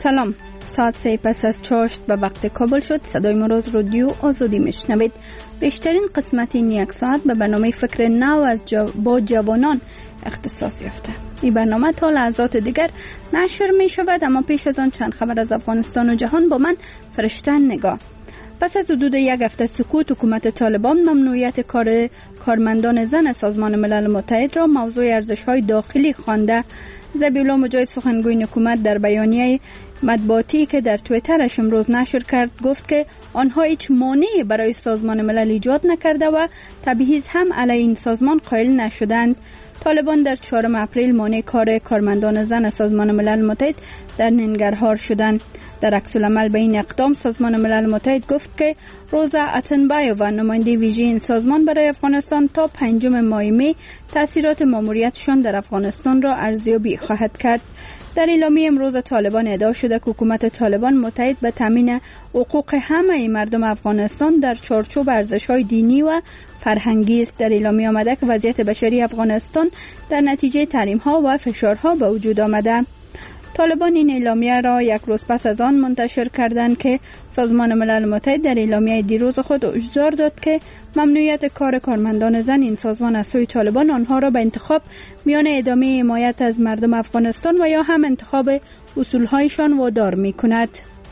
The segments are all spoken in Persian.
سلام، ساعت 3 پس از چاشت به وقت کابل شد. صدای مروز رادیو آزادی میشنوید. بیشترین قسمت این یک ساعت به برنامه فکر نو با جوانان اختصاص یافته. این برنامه تا لحظات دیگر نشر می شود، اما پیش از آن چند خبر از افغانستان و جهان با من فرشته نگاه. پس از حدود یک هفته سکوت، حکومت طالبان ممنوعیت کارمندان زن سازمان ملل متحد را موضوع ارزش‌های داخلی خوانده. ذبیح‌الله مجاهد سخنگوی حکومت در بیانیه مطبوعاتی که در توییترش امروز نشر کرد گفت که آنها هیچ مانعی برای سازمان ملل ایجاد نکرده و تبعیض هم علیه این سازمان قائل نشدند. طالبان در 4 اپریل مانع کار کارمندان زن سازمان ملل متحد در ننگرهار شدند. در عکس العمل به این اقدام سازمان ملل متحد گفت که روزا اتنبایووا نماینده ویژه این سازمان برای افغانستان تا 5 ماه می تاثیرات ماموریتشان در افغانستان را ارزیابی خواهد کرد. در اعلامیه امروز طالبان ادعا شده که حکومت طالبان متحد به تامین حقوق همه مردم افغانستان در چارچوب ارزش‌های دینی و فرهنگی است. در اعلامیه آمده که وضعیت بشری افغانستان در نتیجه تحریم‌ها و فشارها به وجود آمده. طالبان این اعلامیه را یک روز پس از آن منتشر کردند که سازمان ملل متحد در اعلامیه دیروز خود هشدار داد که ممنوعیت کار کارمندان زن این سازمان از سوی طالبان آنها را به انتخاب میان ادامه حمایت از مردم افغانستان و یا هم انتخاب اصولهایشان وادار می‌کند.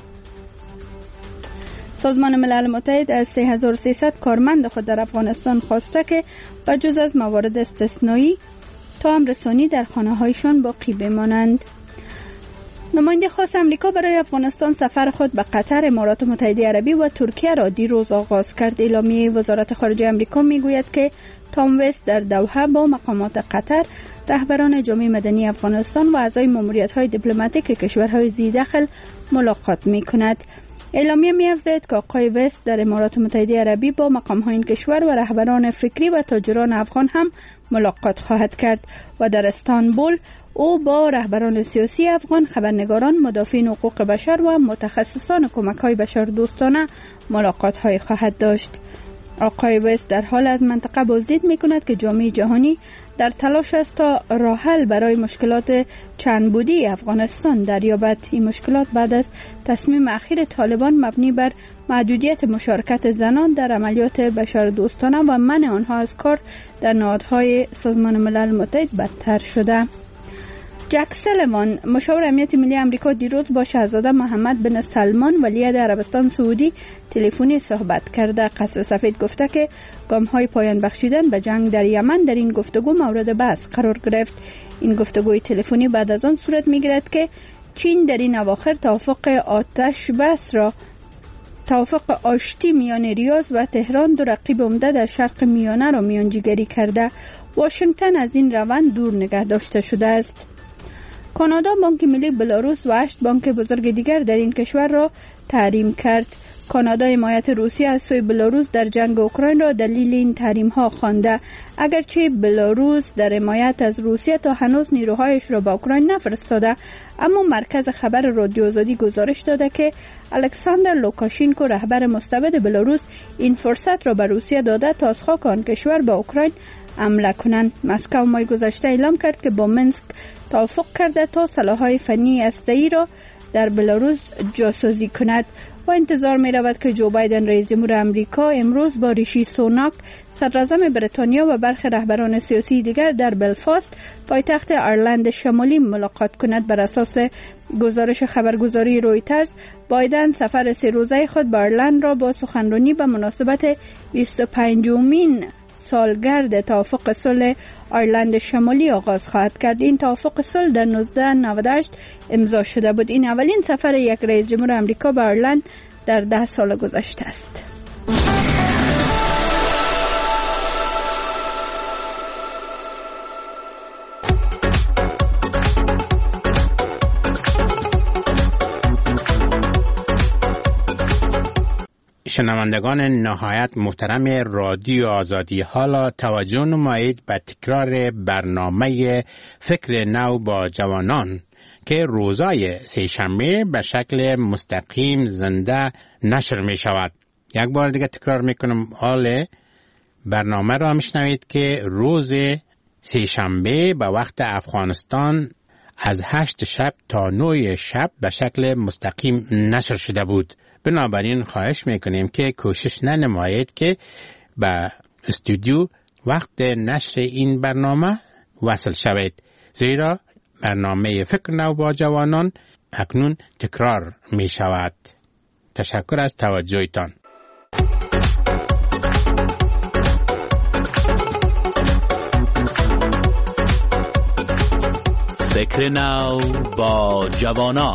سازمان ملل متحد از 3300 کارمند خود در افغانستان خواسته که بجز از موارد استثنایی تا رسانی در خانه‌هایشان باقی بمانند. نماینده خاص امریکا برای افغانستان سفر خود به قطر، امارات متحده عربی و ترکیه را دیروز آغاز کرد. اعلامیه وزارت خارجه امریکا میگوید که تام وست در دوحه با مقامات قطر، رهبران جامعه مدنی افغانستان و اعضای ماموریت‌های دیپلماتیک کشورهای ذی دخل ملاقات می‌کند. اعلامیه می‌افزاید که آقای وست در امارات متحده عربی با مقام‌های این کشور و رهبران فکری و تاجران افغان هم ملاقات خواهد کرد و در استانبول او با رهبران سیاسی افغان، خبرنگاران، مدافعین حقوق بشر و متخصصان کمک‌های بشردوستانه ملاقات‌های خواهد داشت. آقای وست در حال از منطقه بازدید می‌کند که جامعه جهانی در تلاش است تا راه حل برای مشکلات چند بودی افغانستان دریابد. این مشکلات بعد از تصمیم اخیر طالبان مبنی بر محدودیت مشارکت زنان در عملیات بشردوستانه و منع آنها از کار در نهادهای سازمان ملل متحد بدتر شده. جک سلیوان، مشاور امنیت ملی آمریکا، دیروز با شاهزاده محمد بن سلمان ولیعهد عربستان سعودی تلفنی صحبت کرده. قصر سفید گفته که گام‌های پایان بخشیدن به جنگ در یمن در این گفتگو مورد بحث قرار گرفت. این گفتگوی تلفنی بعد از آن صورت می‌گیرد که چین در این اواخر توافق آشتی میان ریاض و تهران، دو رقیب عمده در شرق میانه را میانجیگری کرده. واشنگتن از این روند دور نگه داشته شده است. کانادا بانک ملی بلاروس و 8 بانک بزرگ دیگر در این کشور را تحریم کرد. کانادا حمایت روسیه از سوی بلاروس در جنگ اوکراین را دلیل این تحریم ها خوانده. اگرچه بلاروس در حمایت از روسیه تا هنوز نیروهایش را به اوکراین نفرستاده، اما مرکز خبر رادیو آزادی گزارش داده که الکساندر لوکاشینکو، رهبر مستبد بلاروس، این فرصت را به روسیه داده تا از خاک آن کشور به اوکراین حمله کنند. مسکو ماه گذشته اعلام کرد که با منسک توافق کرده تا سلاح‌های فنی هسته‌ای را در بلاروس جاسازی کند و انتظار می رود که جو بایدن رئیس جمهور آمریکا امروز با ریشی سوناک صدراعظم بریتانیا و برخی رهبران سیاسی دیگر در بلفاست پایتخت آیرلند شمالی ملاقات کند. بر اساس گزارش خبرگزاری رویترز، بایدن سفر 3 روزه خود به آیرلند را با سخنرانی به مناسبت 25مین سالگرد توافق صلح آیرلند شمالی آغاز خواهد کرد. این توافق صلح در 1998 امضا شده بود. این اولین سفر یک رئیس جمهور آمریکا به آیرلند در 10 سال گذشته است. شنوندگان نهایت محترم رادیو آزادی، حالا توجه نمایید به تکرار برنامه فکر نو با جوانان که روزای سه‌شنبه به شکل مستقیم زنده نشر می شود. یک بار دیگه تکرار می کنم، حال برنامه را می شنوید که روز سه‌شنبه به وقت افغانستان از 8 شب تا 9 شب به شکل مستقیم نشر شده بود. بنابراین خواهش میکنیم که کوشش ننمایید که به استودیو وقت نشر این برنامه وصل شوید، زیرا برنامه فکر نو با جوانان اکنون تکرار می شود. تشکر از توجهتان. فکر نو با جوانان.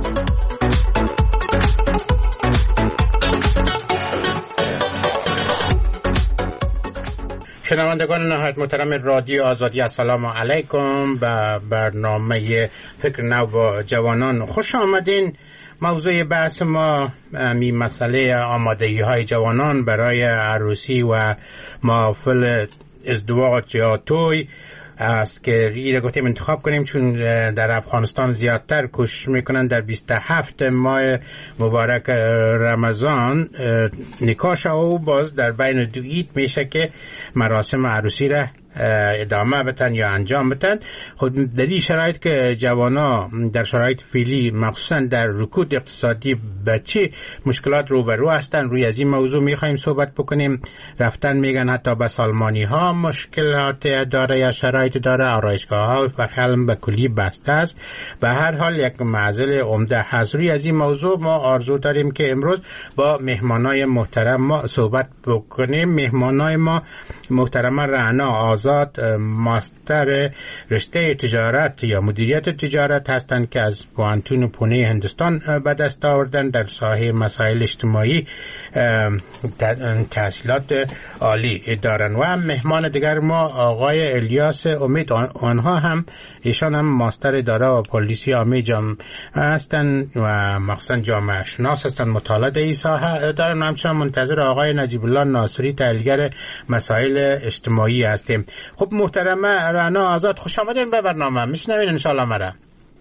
شنوندگان نهایت محترم رادیو آزادی، السلام علیکم. به برنامه فکر نو با جوانان خوش آمدین. موضوع بحث ما می مسئله آمادگی های جوانان برای عروسی و محافل ازدواج یا توی است که این گفتیم انتخاب کنیم، چون در افغانستان زیادتر کوشش میکنن در 27 ماه مبارک رمضان نکاح و باز در بین دو عید میشه که مراسم عروسی را ادامه بتن یا انجام بتن. خود در این شرایط که جوانا در شرایط فعلی مخصوصا در رکود اقتصادی به چه مشکلات روبرو هستن، روی از این موضوع میخوایم صحبت بکنیم. رفتن میگن حتی به سالمانی ها مشکلات داره یا شرایط داره، آرایشگاه ها و خلم به کلی بسته است. به هر حال یک معضل عمده هست. روی از این موضوع ما آرزو داریم که امروز با مهمانای محترم ما صحبت بکنیم. مهمانای ما محترم رعنا آزاد، ماستر رشته تجارت یا مدیریت تجارت هستند که از پوانتون پونه هندوستان به دست آوردن. در ساحه مسائل اجتماعی تحصیلات عالی دارن. و مهمان دیگر ما آقای الیاس امید، آنها هم ایشان هم ماستر اداره و پلیسی عامه جامعه هستند و مخصوصا جامعه شناس هستند، مطالعه این ساحه دارن. همچنان منتظر آقای نجیب الله ناصری، تحلیلگر مسائل اجتماعی هستیم. خب محترمه رعنا آزاد، خوش آمدین به برنامه. میشنوین ان شاء الله مرا.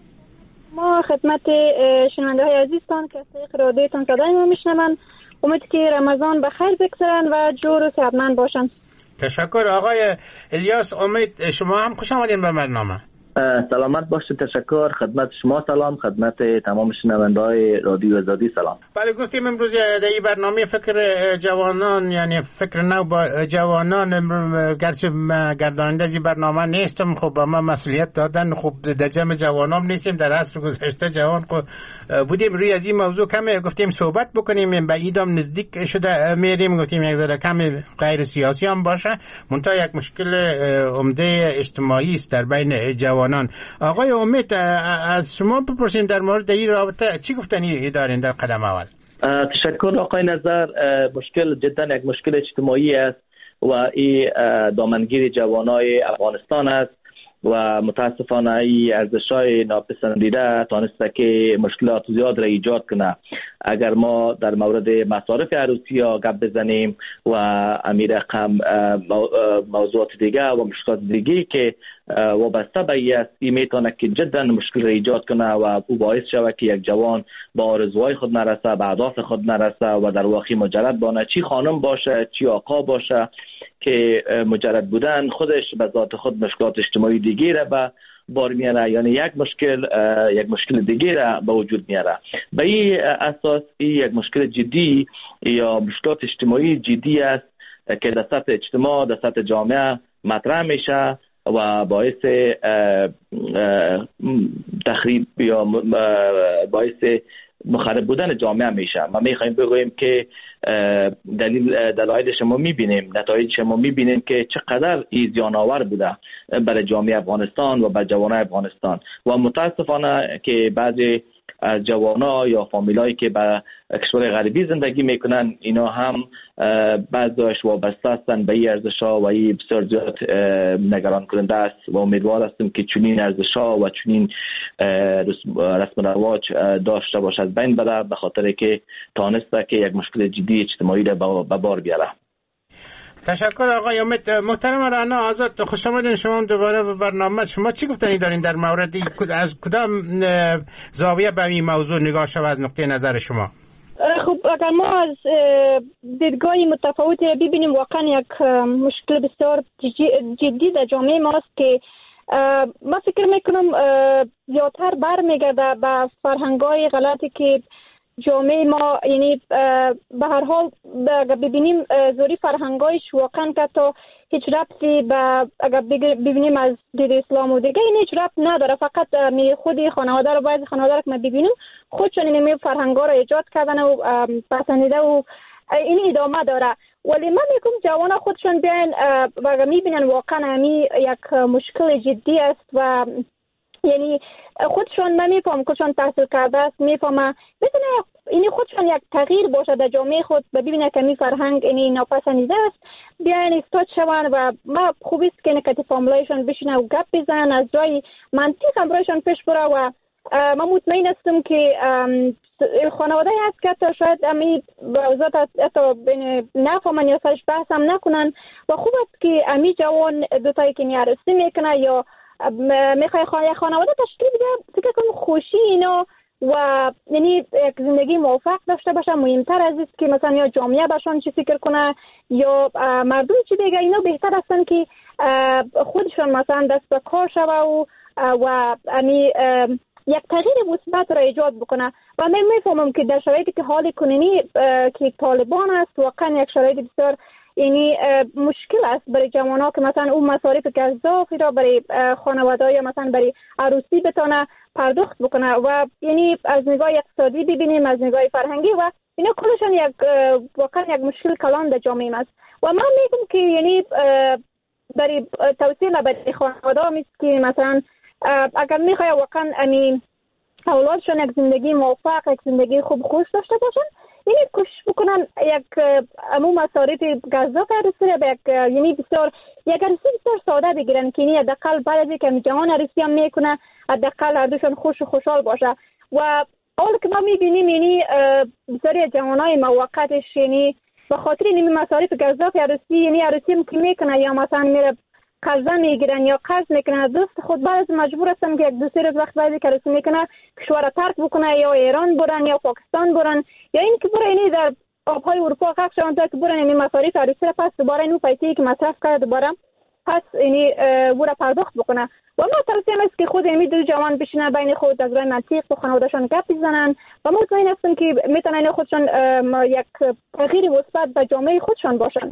ما خدمت شنونده های عزیزتان که از رادیوتان صدای ما میشنون، امید که رمضان بخیر بگذرن و جور و صحتمند باشن. تشکر. آقای الیاس امید، شما هم خوش آمدین به برنامه. سلامت باشید. تشکر. خدمت شما سلام، خدمت تمام شنونده‌های رادیو آزادی سلام. بله، گفتیم امروز در این برنامه فکر جوانان، یعنی فکر نو با جوانان، گرچه گرداننده از این برنامه نیستم، خب ما مسئولیت دادن، خب در جمع جوانام نیستیم. در عصر گذشته جوان بودیم. روی از این موضوع کمی گفتیم صحبت بکنیم. به ایدام نزدیک شده میریم، گفتیم یک ذره کمی غیر سیاسی هم باشه، منتها یک مشکل عمده اجتماعی است در بین جوان. آقای امید، از شما بپرسیم در مورد این رابطه چی گفتنی دارین در قدم اول؟ تشکر آقای نظر. مشکل جدا یک مشکل اجتماعی است و این دامنگیر جوانای افغانستان است و متاسفانه این ارزش‌های ناپسندیده تانسته که مشکلات زیاد را ایجاد کنه. اگر ما در مورد مصارف عروسی ها گپ بزنیم و امیر رقم موضوعات دیگه و مشکلات دیگه که وابسته به این است، این میتونه که جدا مشکل را ایجاد کنه و او باعث شود که یک جوان با آرزوهای خود نرسه، به اهداف خود نرسه و در واقع مجرد بانه، چی خانم باشه چی آقا باشه، که مجرد بودن خودش به ذات خود مشکلات اجتماعی دیگه را به بار میاره، یعنی یک مشکل دیگه را به وجود میاره. به این اساس این یک مشکل جدی یا مشکلات اجتماعی جدی است که در سطح اجتماع، در سطح جامعه مطرح میشه و باعث تخریب یا باعث مخرب بودن جامعه میشه. ما میخوایم بگوییم که دلایل شما میبینیم، نتایج شما میبینیم که چقدر این زیان‌آور بوده برای جامعه افغانستان و برای جوانان افغانستان و متاسفانه که بعضی از جوانا یا فامیلایی که به کشور غربی زندگی میکنن، اینا هم بعضیش وابسته هستن به این ارزش‌ها و این بسیار زیاد نگران کننده است و امیدوار هستیم که چنین ارزش‌ها و چنین رسم و رواج داشته باشد بین بره، به خاطر که تانسته که یک مشکل جدی اجتماعی را به بار بیاره. تشکر آقای امید. محترم رعنا آزاد، خوش آمدین شما دوباره به برنامه. شما چی گفتنی دارین در مورد از کدام زاویه به این موضوع نگاه شود از نقطه نظر شما؟ خب اگر ما از دیدگاه متفاوتی ببینیم، واقعا یک مشکل بسیار جدی در جامعه ماست که ما فکر میکنم زیادتر برمیگرده به فرهنگ‌های غلطی که جامعه ما، یعنی به هر حال ببینیم زوری فرهنگایش واقعا که تا هیچ ربطی به اگر ببینیم از دید اسلام و دیگه این هیچ ربط نداره، فقط می خودی خانواده رو، بعضی خانواده رو که ما ببینیم خودشون این فرهنگا رو ایجاد کردن و پسندیده و این ادامه داره. ولی من میگم جوان خودشون بیان و میبینن واقعا همی یک مشکل جدی است و یعنی خودشون من میفهم خودشون تحصیل کرده است، میفهمه میتونه این خودشون یک تغییر باشه در جامعه خود، ببینه که می فرهنگ این ناپسندیده است، بیاین استاد شون و ما خوب است که نکته فاملایشون بشینه و گپ بزنن، از جای منطق امرایشون پیش بره و من مطمئن هستم که خانواده هست که تا شاید امی بوزات حتی نفهمن یا سرش بحث هم نکنن و خوب است که امی جوان دوتایی که نیارستی میکنه یا میخوای خانواده تشکیل بده، فکر کنم خوشی اینا و یعنی یک زندگی موفق داشته باشه مهمتر از است که مثلا یا جامعه باشن چی فکر کنه یا مردم چی دیگه. اینا بهتر هستن که خودشون مثلا دست به کار شوه و امی یک تغییر مثبت را ایجاد بکنه. و من میفهمم که در شرایطی که حال کنونی که طالبان است واقعا یک شرایط بسیار یعنی مشکل است برای جوان‌ها که مثلا اون مصارف گزافی را برای خانواده یا مثلا برای عروسی بتونه پرداخت بکنه و یعنی از نگاه اقتصادی ببینیم، از نگاه فرهنگی و اینا کلشون یک واقعا یک مشکل کلان در جامعه است. و من میگم که یعنی برای توصیه برای خانواده است که مثلا اگر میخوای واقعا امی اولادشون یک زندگی موفق، یک زندگی خوب خوش داشته باشن، یعنی کوشش بکنن یک امو مصارف گزاف عروسی به یک یعنی بسیار یک عروسی بسیار ساده بگیرن که یعنی حداقل بعد از اینکه جوان عروسی هم میکنه حداقل هر دوشون خوش و خوشحال باشه. و اول که ما میبینیم یعنی بسیاری جوانای موقتش یعنی به خاطر این مصارف گزاف عروسی یعنی عروسی هم که میکنه یا مثلا میره قرضه میگیرن یا قرض میکنن از دوست خود، بعد از مجبور هستن که یک دو سه روز وقت بعدی که عروسی میکنه کشور ترک بکنه یا ایران برن یا پاکستان برن یا این که برن یعنی در آبهای اروپا غرق شون تا که برن یعنی مصارف عروسی را پس دوباره اینو پیسه‌ای که مصرف کرده دوباره پس یعنی برا پرداخت بکنه. و ما توصیه است که خود یعنی دو جوان بشینن بین خود از راه منطق با خانواده‌شان گپ بزنن و مطمئن هستم که میتونن خودشون یک تغییر مثبت به جامعه خودشان باشن.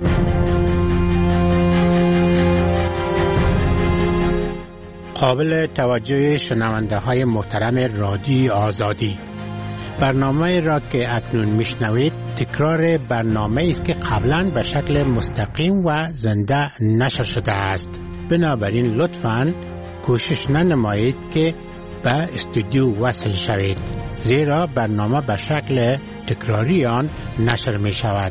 قابل توجه شنونده های محترم رادیو آزادی، برنامه را که اکنون میشنوید تکرار برنامه است که قبلا به شکل مستقیم و زنده نشر شده است. بنابراین لطفاً کوشش ننمایید که به استودیو وصل شوید، زیرا برنامه به شکل تکراری آن نشر می شود.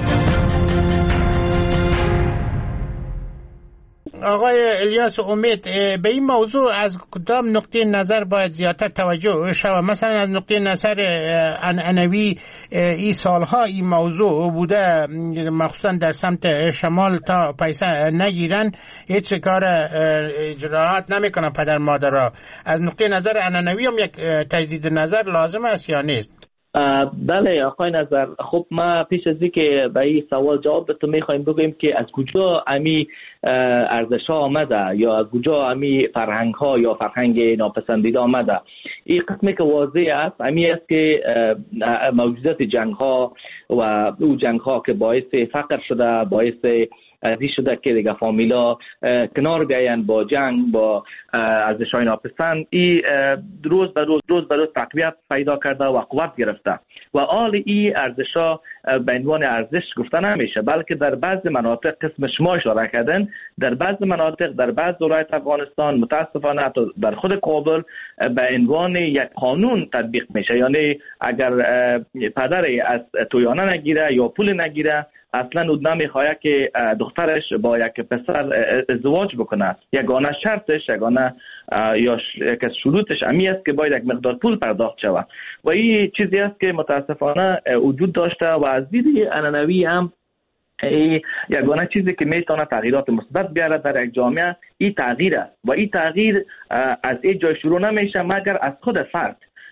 آقای الیاس امید، به این موضوع از کدام نقطه نظر باید زیادتر توجه شود؟ مثلا از نقطه نظر عنعنوی این سالها این موضوع بوده، مخصوصا در سمت شمال تا پیسه نگیرن هیچ کار اجراعات نمیکنن پدر مادرها. از نقطه نظر عنعنوی هم یک تجدید نظر لازم است یا نیست؟ بله آقای نظر، خب ما پیش از اینکه به این سوال جواب بدم میخوایم بگویم که از کجا امی ارزش ها آمده یا از کجا امی فرهنگ ها یا فرهنگ ناپسندیده آمده. این قسمی که واضح است امی است که موجودات جنگ ها و او جنگ ها که باعث فقر شده، باعث ازی شده که دیگه فامیلا کنار بیاین با جنگ، با ارزش‌های ناپسند، این روز به روز تقویت پیدا کرده و قوت گرفته و حال این ارزش‌ها به عنوان ارزش گفته نمیشه، بلکه در بعض مناطق قسم شما اشاره کردن، در بعض مناطق در بعض ولایت افغانستان متاسفانه حتی در خود کابل به عنوان یک قانون تطبیق میشه. یعنی اگر پدری از تویانه نگیره یا پول نگیره اصلا او نمیخواد که دخترش با یک پسر ازدواج بکنه. یگانه شرطش، یگانه یا یک از شروطش امی است که باید یک مقدار پول پرداخت شود و این چیزی است که متاسفانه وجود داشته و از دید عنعنوی هم یگانه چیزی که میتونه تغییرات مثبت بیاره در یک جامعه این تغییر است و این تغییر از این جای شروع نمیشه مگر از خود فرد.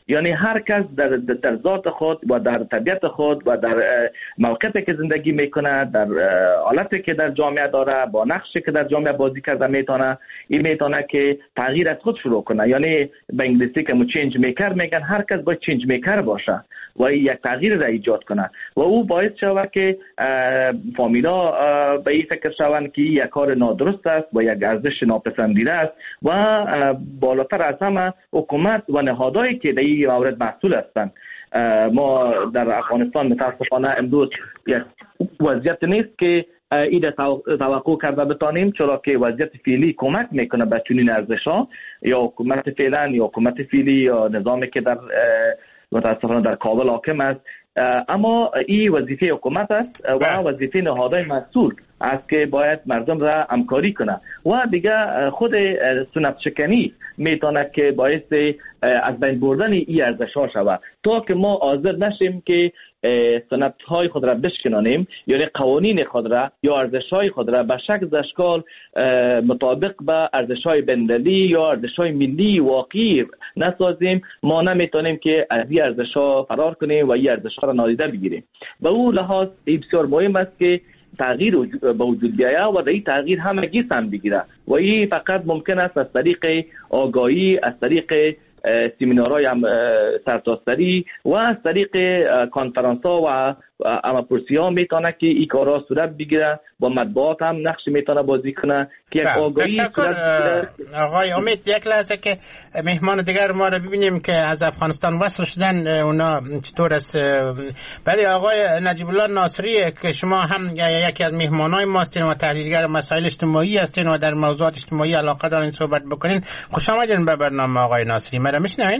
یعنی هر کس در ذات خود و در طبیعت خود و در موقعیتی که زندگی میکنه، در حالتی که در جامعه داره، با نقشی که در جامعه بازی کرده میتونه که تغییر از خود شروع کنه. یعنی به انگلیسی که چینج میکر میگن، هر کس باید چینج میکر باشه و یک تغییر را ایجاد کنه و او باعث شود که فامیلا به این فکر شوند که یک کار نادرست است و یک ارزش ناپسندیده است و بالاتر از همه حکومت و نهادهایی که در این مورد مسئول هستند. ما در افغانستان متاسفانه امروز یک وضعیت نیست که این توقع کرده بتانیم، چرا که وضعیت فعلی کمک میکنه به چنین ارزش‌ها، یا حکومت فعلا یا حکومت فعلی یا نظامی که در متاسفانه در کابل حاکم است. اما این وظیفه حکومت است و وظیفه نهادهای مسئول است که باید مردم را همکاری کنه و دیگه خود سنت شکنی میتونه که باعث از بین بردن این ارزش‌ها شود تا که ما حاضر نشیم که سنت‌های خود را بشکنانیم، یعنی قوانین خود را یا ارزش‌های خود را به شکل و اشکال مطابق به ارزش‌های بین‌المللی یا ارزش‌های ملی واقعی نسازیم. ما نمیتونیم که از این ارزش‌ها فرار کنیم و این ارزش‌ها را نادیده بگیریم. به اون لحاظ بسیار مهم است که تغییر به وجود بیاید و در این تغییر همگی سهم بگیره و این فقط ممکن است از طریق آگاهی، از طریق سمینارهای سرتاسری و از طریق کنفرانس‌ها و امپرسی‌ها میتونه که این کارها صورت بگیره و مطبوعات هم نقش میتونه بازی کنه که یک آگاهی صورت بگیره. آقای امید، یک لحظه که مهمان دیگر ما رو ببینیم که از افغانستان وصل شدن، اونا چطور است؟ بله آقای نجیب الله ناصری که شما هم یکی از مهمانای ما هستین و تحلیلگر مسائل اجتماعی هستین و در موضوعات اجتماعی علاقه دارین صحبت بکنین، خوش آمدین به برنامه آقای ناصری. مرا میشنوین؟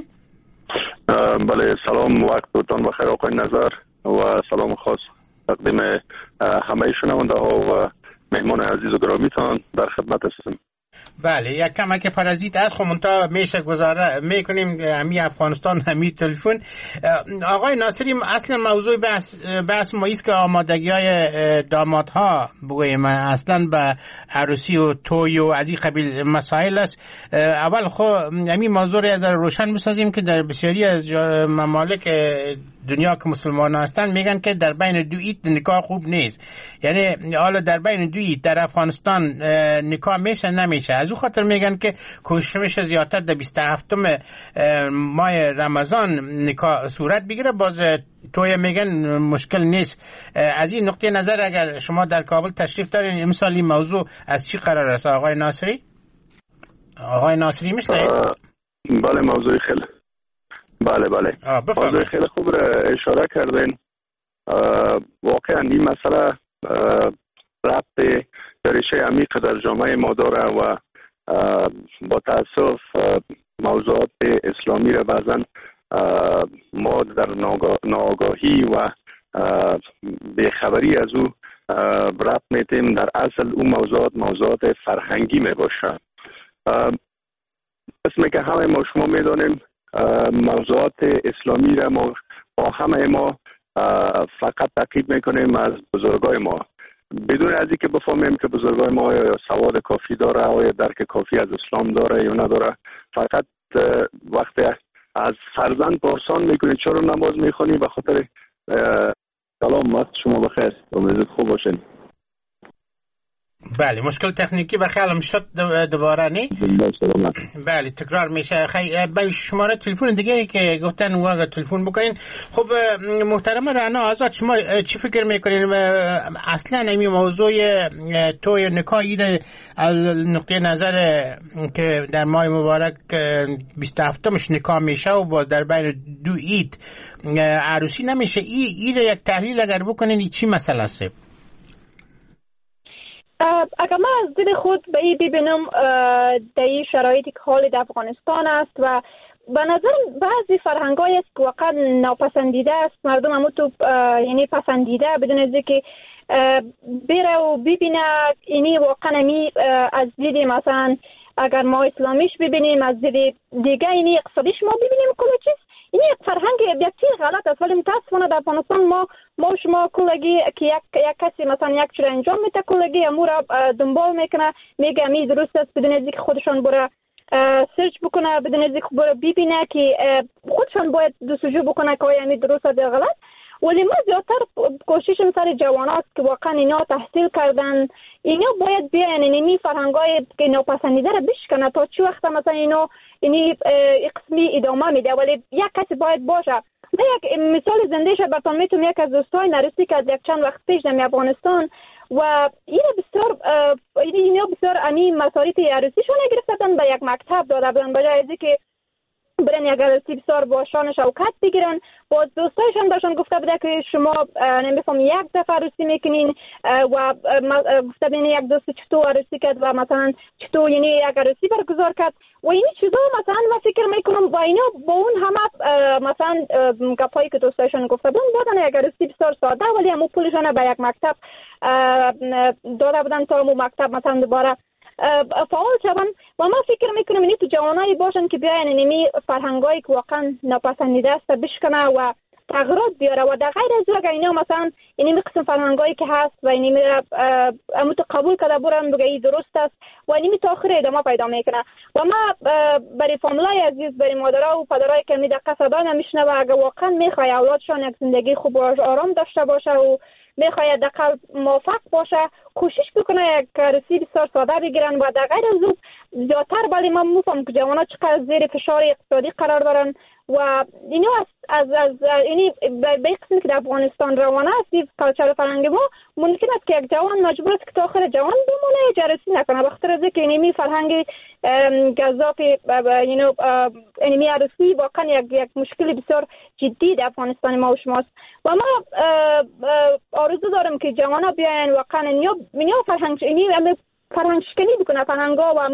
بله، سلام، وقتتون بخیر آقای نظر و سلام خاص تقدیم همه شنونده ها و مهمان عزیز و گرامیتان در خدمت هستم. بله، یک کمک پارازیت از خمونتا میشه گذاره میکنیم همی افغانستان همی تلفن. آقای ناصری، اصلا موضوع بحث ما ایست که آمادگی های دامادها بگویم اصلا به عروسی و توی و از این قبیل مسائل است. اول خب همی موضوع را از روشن بسازیم که در بسیاری از ممالک دنیا که مسلمان هستن میگن که در بین دو عید نکاح خوب نیست. یعنی حالا در بین دو عید در افغانستان نکاح میشه نمیشه، از اون خاطر میگن که کوشش میشه زیادتر در 27 ماه رمضان نکاح صورت بگیره، باز توی میگن مشکل نیست. از این نقطه نظر اگر شما در کابل تشریف دارین امسال این موضوع از چی قرار است آقای ناصری؟ آقای ناصری میشنید؟ بله، موضوع خیلی بله موضوع خیلی خوب را اشاره کردین. واقعا این مسئله ربط ریشه عمیق در جامعه ما داره و با تاسف موضوعات اسلامی را بعضا ما در ناآگاهی و بیخبری از او ربط میتیم. در اصل اون موضوعات فرهنگی می باشه. اسمی که همه ما شما میدانیم موضوعات اسلامی را ما با همه ما فقط تعقیب میکنیم از بزرگای ما بدون از اینکه بفهمیم که بزرگای ما سواد کافی داره و درک کافی از اسلام داره یا نداره. فقط وقتی از فرزند پرسان میکنی چرا نماز میخونی، به خاطر سلام، وقت شما بخیر، امیدوارم خوب باشین. بله، مشکل تکنیکی و خیالم شد دوباره نی؟ بله، تکرار میشه. به شماره تلفن دیگه که گفتن اون تلفن بکنین. خب محترم رعنا آزاد، شما چی فکر میکنین اصلا این موضوع توی نکاح این نقطه نظر که در ماه مبارک 27مش نکاح میشه و باز در بین دو عید عروسی نمیشه، این یک تحلیل اگر بکنین چی مسئله است؟ اگر من از دید خود به این ببینم در این شرایطی که حال در افغانستان است و به نظر بعضی فرهنگ‌های است که واقعا ناپسندیده است، مردم همون تو یعنی پسندیده بدون از اینکه بره و ببینه. اینی واقعا از دید مثلا اگر ما اسلامیش ببینیم، از دید دیگه اینی اقتصادیش ما ببینیم کل چیز، این یک فرهنگ بسیار غلط است. ولی متاسفانه در افغانستان ما شما کلگی که یک کسی مثلا یک چیز انجام میده کلگی امور دنبال میکنه، میگه می درست است بدون از اینکه خودشان بره سرچ بکنه بدون از اینکه ببینه که خودشان باید جستجو بکنه که آیا این درست یا غلط. ولی ما زیادتر کوششم سر جواناست که واقعا اینا تحصیل کردن، اینا باید بیاین اینی فرهنگای که ناپسندیده را بشکنه تا چه وقت مثلا اینا اینی قسمی ادامه میده. ولی یک کسی باید باشه. من یک مثال زندهش براتون میتونم. یک از دوستای نرسی که از یک چند وقت پیش در افغانستان و اینا بسیار امی مساریت عروسیشون گرفتن به یک مکتب داده بودن، بجای از اینکه برن یک عروسی بسیار با شان شوکت بگیرن. باز دوستایشان بهشون گفته بوده که شما نمیفهم یک دفعه عروسی میکنین و گفته بین یک دوست چطور عروسی کرد و مثلا چطور یعنی یک عروسی برگزار کرد و این چیزا مثلا من فکر میکنم با اینا با اون همه مثلا گپایی که دوستایشان گفته بودن بودن یک عروسی بسیار ساده ولی همون پولشان به یک مکتب داده بودن تا همون مکتب مثلا دوباره فعال شدن. و من فکر میکنم اینی تو جوانایی باشن که بیاین اینمی فرهنگایی که واقعا ناپسندیده است بشکنه و تغییرات بیاره و در غیر از اگر اینا مثلا اینمی قسم فرهنگایی که هست و اینمی امو تو قبول کرده برن بگه ای درست است و اینمی تا آخر ادامه پیدا میکنه. و ما برای فامیلای عزیز، برای مادرها و پدرایی که می دقیقه صدا نمیشنه و اگر واقعا میخوای اولادشان یک زندگی خوب و آرام داشته باشه و میخواد دقیق موفق باشه، کوشش بکنه یک عروسی بسیار ساده بگیرن و در غیر از اون زیادتر ولی من میفهم که جوانها چقدر زیر فشار اقتصادی قرار دارن و اینو از اینی به قسمی که در افغانستان روانه است کالچر فرهنگ ما ممکن است که یک جوان مجبور است که تا آخر جوان بمونه یک عروسی نکنه به خاطر اینکه اینمی فرهنگ گزاف اینمی عروسی واقعا یک مشکل بسیار جدی در افغانستان ما و شماست. و ما آرزو دارم که جوانا بیاین واقعا اینیا فرهنگ شکنی بکنه فرهنگا و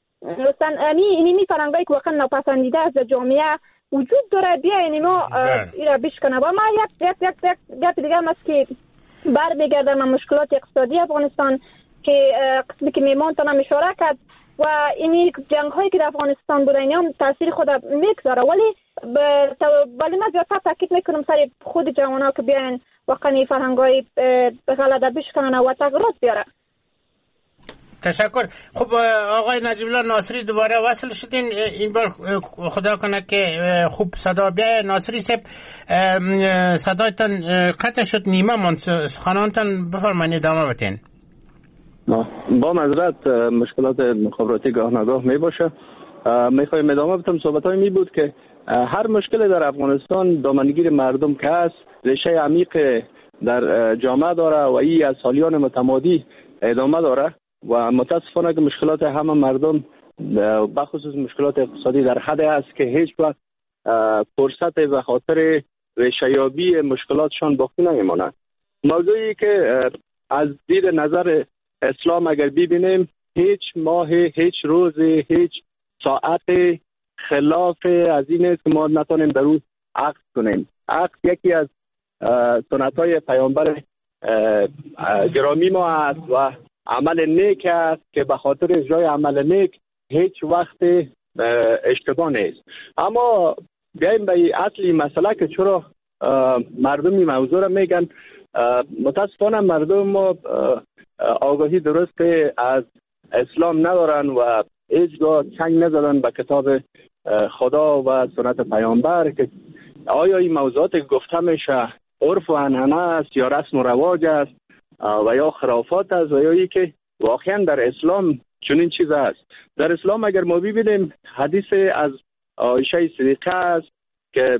اینمی فرهنگایی که واقعا ناپسندیده از جامعه وجود داره بیاین اینا ایرا بشکنه. و ما یک دیگه هم است که برمیگردم به مشکلات اقتصادی افغانستان که قسمی که میمان تانم اشاره کرد و اینی جنگ هایی که در افغانستان بوده اینا هم تاثیر خود میگذاره ولی من زیادتر تاکید میکنم سر خود جوانها که بیاین واقعا فرهنگای غلطه بشکنن و تغییرات بیاره. تشکر. خب آقای نجیب الله ناصری دوباره وصل شدین. این بار خدا کنه که خوب صدا بیایه. ناصری صاحب صدایتان قطع شد، نیمه من سخنانتان بفرمایید ادامه بدین. با معذرت مشکلات مخابراتی گاه نگاه می باشه. میخوایم ادامه بدم. صحبت های می بود که هر مشکل در افغانستان دامنگیر مردم که هست ریشه عمیق در جامعه داره و این از سالیان متمادی ادامه داره و متاسفانه که مشکلات همه مردم بخصوص مشکلات اقتصادی در حد است که هیچ وقت فرصت به خاطر ریشه‌یابی مشکلاتشان باقی نمیماند. موضوعی که از دید نظر اسلام اگر ببینیم هیچ ماه، هیچ روز، هیچ ساعت خلاف از این است که ما نتونیم در روز عقد کنیم. عقد یکی از سنت‌های پیامبر گرامی ما است و عمل نیک است که به خاطر اجرای عمل نیک هیچ وقت اشتباه نیست. اما بیاییم به اصلی مسئله که چرا مردم این موضوع را میگن. متاسفانه مردم ما آگاهی درست از اسلام ندارن و هیچگاه چنگ نزدن به کتاب خدا و سنت پیامبر که آیا این موضوعات گفته میشه عرف و عنعنه است یا رسم و رواج است و یا خرافات است و یا ای که واقعا در اسلام چنین چیز است. در اسلام اگر ما ببینیم حدیث از عایشه صدیقه است که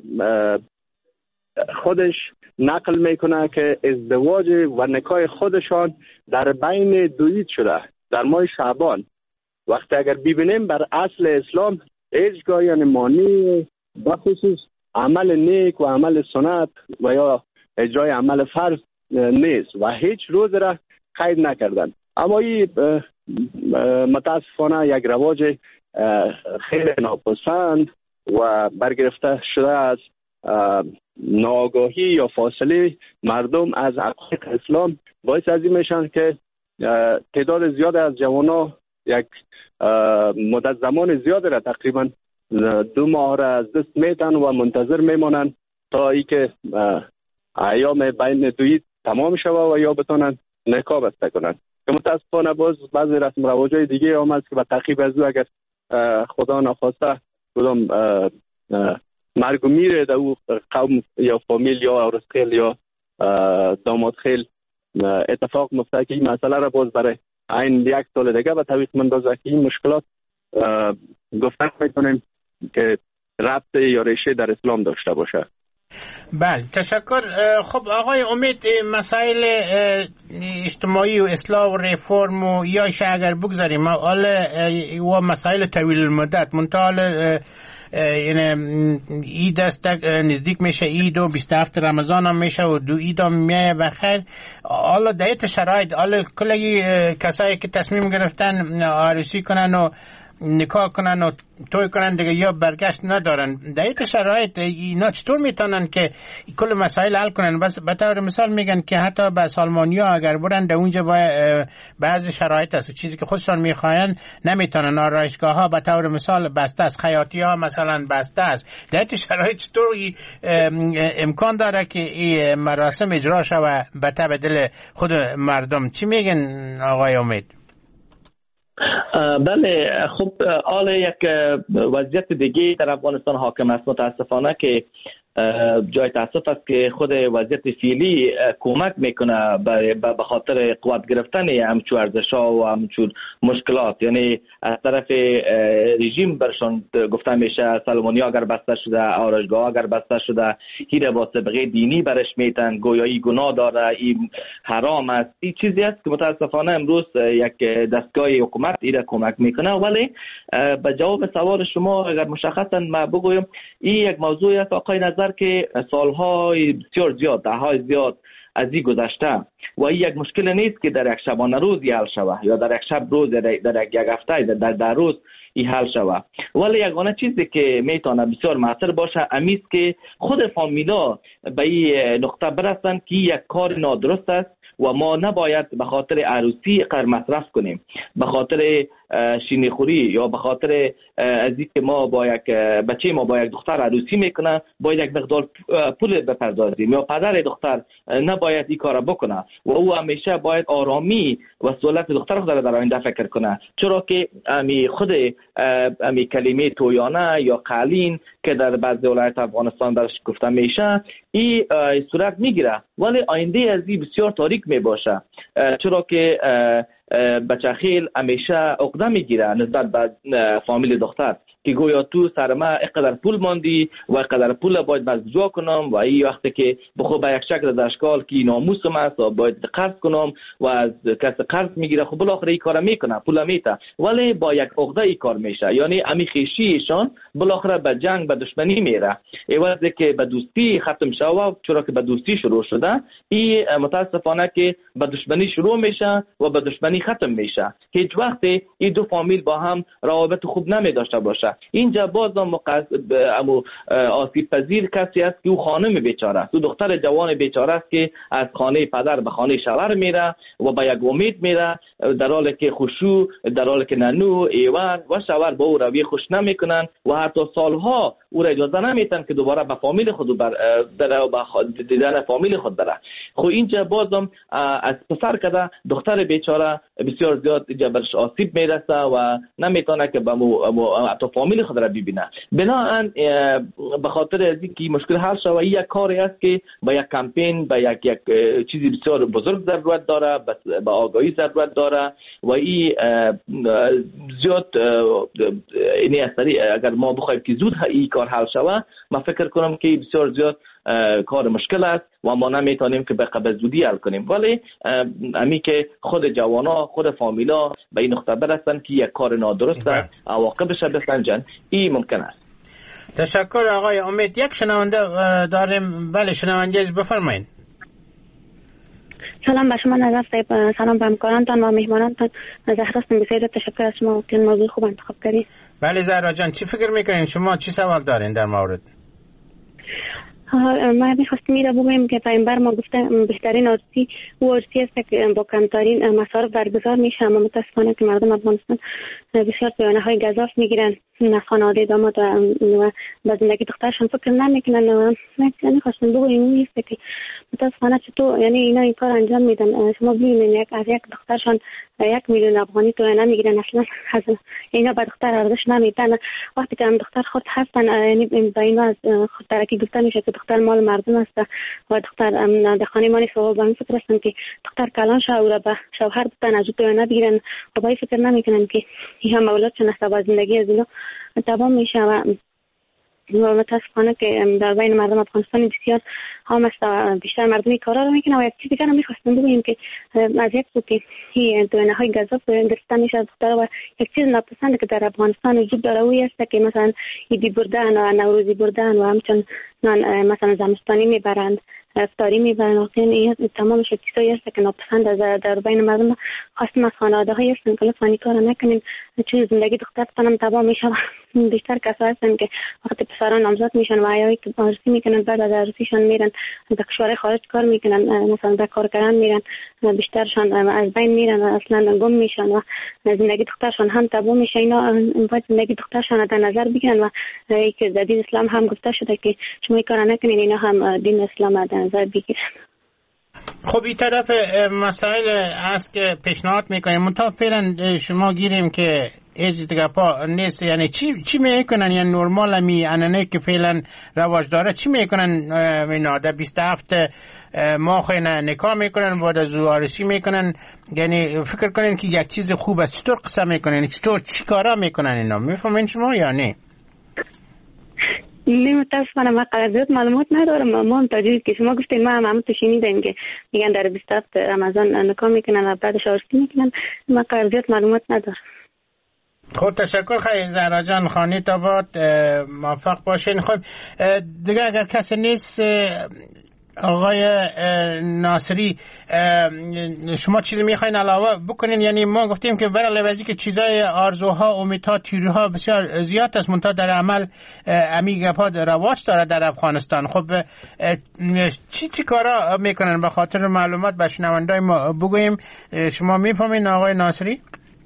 خودش نقل میکنه که ازدواج و نکاح خودشان در بین دوید شده در ماه شعبان. وقتی اگر ببینیم بر اصل اسلام هیچگاه یعنی مانی بخصوص عمل نیک و عمل سنت و یا اجرای عمل فرض نیست و هیچ روز را قید نکردن. اما این متاسفانه یک رواج خیلی ناپسند و برگرفته شده از ناآگاهی یا فاصله مردم از عقاید اسلام باعث از این میشن که تعداد زیاد از جوانان یک مدت زمان زیاد را تقریبا 2 ماه را از دست میتن و منتظر میمانند تا ای که ایام بین دوید تمام شود و یا بتونن نکاح بسته کنند. که متاسفانه باز بعضی رسم و رواج‌های دیگه آمد که به تعقیب از او اگر خدا نخواسته کدام مرگ و میره در او قوم یا فامیل یا عروسخیل یا دامادخیل اتفاق مفته که این مسئله را باز برای این 1 سال دیگه به تعویق مندازه که این مشکلات گفتن میتونیم که ربط یا ریشه در اسلام داشته باشه. بله تشکر. خب آقای امید، مسائل اجتماعی و اصلاح و ریفورم و یایش اگر بگذاریم و مسائل طویل المدت منتحال اید است نزدیک میشه، اید و 27 رمضان هم میشه و 2 اید هم میایه بخیر. حالا دیت شرایط حالا کلی کسایی که تصمیم گرفتن عروسی کنن و نکاح کنن و توی کنن دیگه یا برگشت ندارن، دیت شرایط اینا چطور میتونن که کل مسائل حل کنن؟ بس به طور مثال میگن که حتی به سالمانیا اگر برن در اونجا بعضی شرایط هست و چیزی که خودشان میخواین نمیتونن. آرایشگاه ها به طور مثال بسته است، خیاطی ها مثلا بسته است. دیت شرایط چطور امکان داره که این مراسم اجرا شود به تبع دل خود مردم؟ چی میگن آقای امید؟ بله خب حالا یک وضعیت دیگه در افغانستان حاکم است متاسفانه که جای تاسف است که خود وضعیت فعلی کمک میکنه به خاطر قوت گرفتن همچون ارزش‌ها و همچون مشکلات. یعنی از طرف رژیم برشان گفته میشه سالمانیا اگر بسته شده، آرایشگاه اگر بسته شده، هیره با سابقه دینی برش میتن، گویایی گناه داره، این حرام است. این چیزی است که متاسفانه امروز یک دستگاه حکومت ایره کمک میکنه. ولی به جواب سوال شما اگر مشخصا ما بگویم، این یک موضوع است آقای نظر که سالهای بسیار زیاد، دههای زیاد از این گذشته و این یک مشکل نیست که در یک شبانه روز حل شود یا در یک شب روز، در یک هفته، در روز این حل شود. ولی یگانه چیزی که میتونه بسیار مؤثر باشه امیست که خود فامیلا به این نقطه برسن که یک کار نادرست است و ما نباید به خاطر عروسی قدر مصرف کنیم، به خاطر شینیخوری یا به خاطر از اینکه ما با یک بچه ما با یک دختر عروسی میکنه باید یک مقدار پول بپردازیم، یا پدر دختر نباید این کار بکنه و او همیشه باید آرامی و سهولت دختر خود در آینده فکر کنه. چرا که خود کلمه تویانه یا قالین که در بعضی ولایت افغانستان درش گفته میشه این صورت میگیره، ولی آینده از این بسیار تاریک میباشه. چرا که بچه خیل همیشه عقده میگیره نسبت به فامیل دختر که گویا تو سر ما اینقدر پول ماندی و اینقدر پول باید بازجا کنم و این وقتی که بخو به یک شکل در اشکال که ناموسم است و باید قرض کنم و از کس قرض میگیره، خب بالاخره این کار میکنه، پول میته، ولی با یک عقده این کار میشه. یعنی امی خیشیشان بالاخره به جنگ به دشمنی میره عوضی که به دوستی ختم شود. چرا که به دوستی شروع شده این متاسفانه که به دشمنی شروع میشه و به دشمنی ختم میشه. هیچ وقتی این دو فامیل با هم روابط خوب نمی داشته باشه. اینجا بازم آسیب پذیر کسی است که او خانم بیچاره است، او دختر جوان بیچاره است که از خانه پدر به خانه شوهر میره و با یک امید میره، در حالی که خشوع، در حالی که ننو ایوان و شوهر با او روی خوش نمیکنن و حتی سالها او را اجازه نمیتن که دوباره به فامیل خود دیدن فامیل خود بره. خب اینجا بازم از پسر کده دختر بیچاره بسیار زیاد برش آسیب میرسه و نمیتونه که به فامیل خود را ببینه. بنابراین به خاطر از اینکه مشکل حل شود یک کاری است که با یک کمپین، با یک چیزی بسیار بزرگ ضرورت داره، با آگاهی ضرورت داره و این زیاد اینی است. اگر ما بخوایم که زود این کار حل شود، من فکر کنم که بسیار زیاد کار مشکل است و ما نمیتونیم که به زودی حل کنیم. ولی امی که خود جوانا، خود فامیلا به این نقطه برسن که یک کار نادرست است، عواقبش بسنجن، این ممکن است. تشکر آقای امید. یک شنونده داریم. بله شنونده بفرمایید. سلام به شما نظر صاحب، سلام به همکارانتان و مهمانانتان. زهراستم، بسیار تشکر از شما که موضوع خوب انتخاب کردید. بله زهرا جان، چی فکر میکنین شما؟ چی سوال دارین در مورد؟ ما میخواستیم ایره بگویم که پیامبر ما گفته بهترین عروسی او عروسی است که با کمترین مصارف برگزار میشه، اما متاسفانه که مردم افغانستان بسیار پیانه های گزاف میگیرن خانواده داماد و به زندگی دخترشان فکر نمیکنن و یعنی خواستم بگویم نیست که متاسفانه چطور یعنی اینا این کار انجام میدن. شما ببینید از یک دخترشان 1 میلیون افغانی تو نمیگیرن، اصلا از اینا به دختر ارزش نمیدن. وقتی که هم دختر خود هستن یعنی به اینا از خود ترکی گفته میشه که دختر مال مردم است و دختر در خانه ما نیست و به این فکر هستن که دختر کلان شه و به شوهر بتن از تو نبگیرن و به این فکر نمیکنن که این هم اولادشون است و زندگی از اینا تمام میشه و متاسفانه که در بین مردم افغانستان بسیار هم است و بیشتر مردمی کارا رو میکنن. و یک چیز دیگر هم میخواستم بگویم که از یک سو که این دوینه‌های گزاف گرفتن میشه از دختر و یک چیز ناپسند که در افغانستان وجود داره اوی است که مثلا عیدی بردن و نوروزی بردن و همچنین مثلا زمستانی میبرند، افطاری میبرن. این تمام چیزایی است که ناپسند از در بین مردم. خواستم از خانواده‌های هستن که لطفاً کار نکنین چون زندگی دخترتان تباه میشه. بیشتر کسایی هستن که وقتی پسران نامزد میشن و عیایی که عروسی میکنن بعد از عروسیشان میرن در کشور خارج کار میکنن، مثلا در کار کردن میرن، بیشترشان از بین میرن و اصلا گم میشن و زندگی دخترشان هم تباه میشه. اینا باید زندگی دخترشان در نظر بگیرن و که در دین اسلام هم گفته شده که شما کار نکنین، اینا هم دین اسلام در نظر بگیرن. خب این طرف مسائل است که پیشنهاد میکنیم منتها فعلا شما گیریم که ایج دیگه پا نیست. یعنی چی میکنن؟ یعنی نورمال می انانه که فعلا رواج داره چی میکنن؟ اینا در 27 ماه نکاح میکنن، بعد از عروسی میکنن. یعنی فکر کنین که یک چیز خوب است. چطور قصه میکنن؟ چطور چی کارا میکنن اینا؟ میفهمین شما یا نه؟ متاسفانه من قدرت معلومات ندارم. ما تاجیل که شما گفتین ما هم تو شنیدیم که میگن در 27 رمضان نکاح میکنن و بعدش عروسی میکنن. من قدرت معلومات ندارم. خب تشکر خیلی زهرا جان، خانه تا باد موفق باشین. خب دیگه اگر کسی نیست آقای ناصری شما چیزی میخواین علاوه بکنین؟ یعنی ما گفتیم که برای لحاظی که چیزای آرزوها، امیدها، تیروها بسیار زیاد است منتها در عمل امیگپا رواج داره در افغانستان. خب چی کارا میکنن؟ به خاطر معلومات به شنوندای ما بگویم. شما میفهمین آقای ناصری؟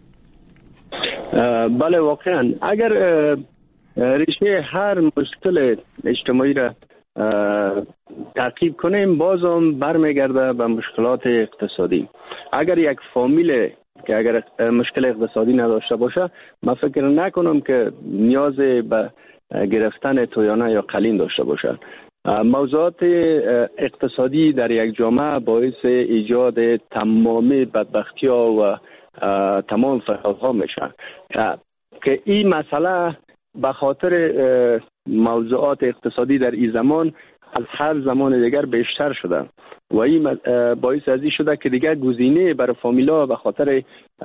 بله واقعا اگر ریشه هر مشکل اجتماعی را تعقیب کنیم بازم برمیگرده به مشکلات اقتصادی. اگر یک فامیل که اگر مشکل اقتصادی نداشته باشه من فکر نکنم که نیاز به گرفتن تویانه یا قلین داشته باشه. موضوعات اقتصادی در یک جامعه باعث ایجاد تمام بدبختی‌ها و تمام فسادها میشه که این مسئله به خاطر موضوعات اقتصادی در این زمان از هر زمان دیگر بیشتر شده و این باعث از این شده که دیگر گزینه برای فامیلا به خاطر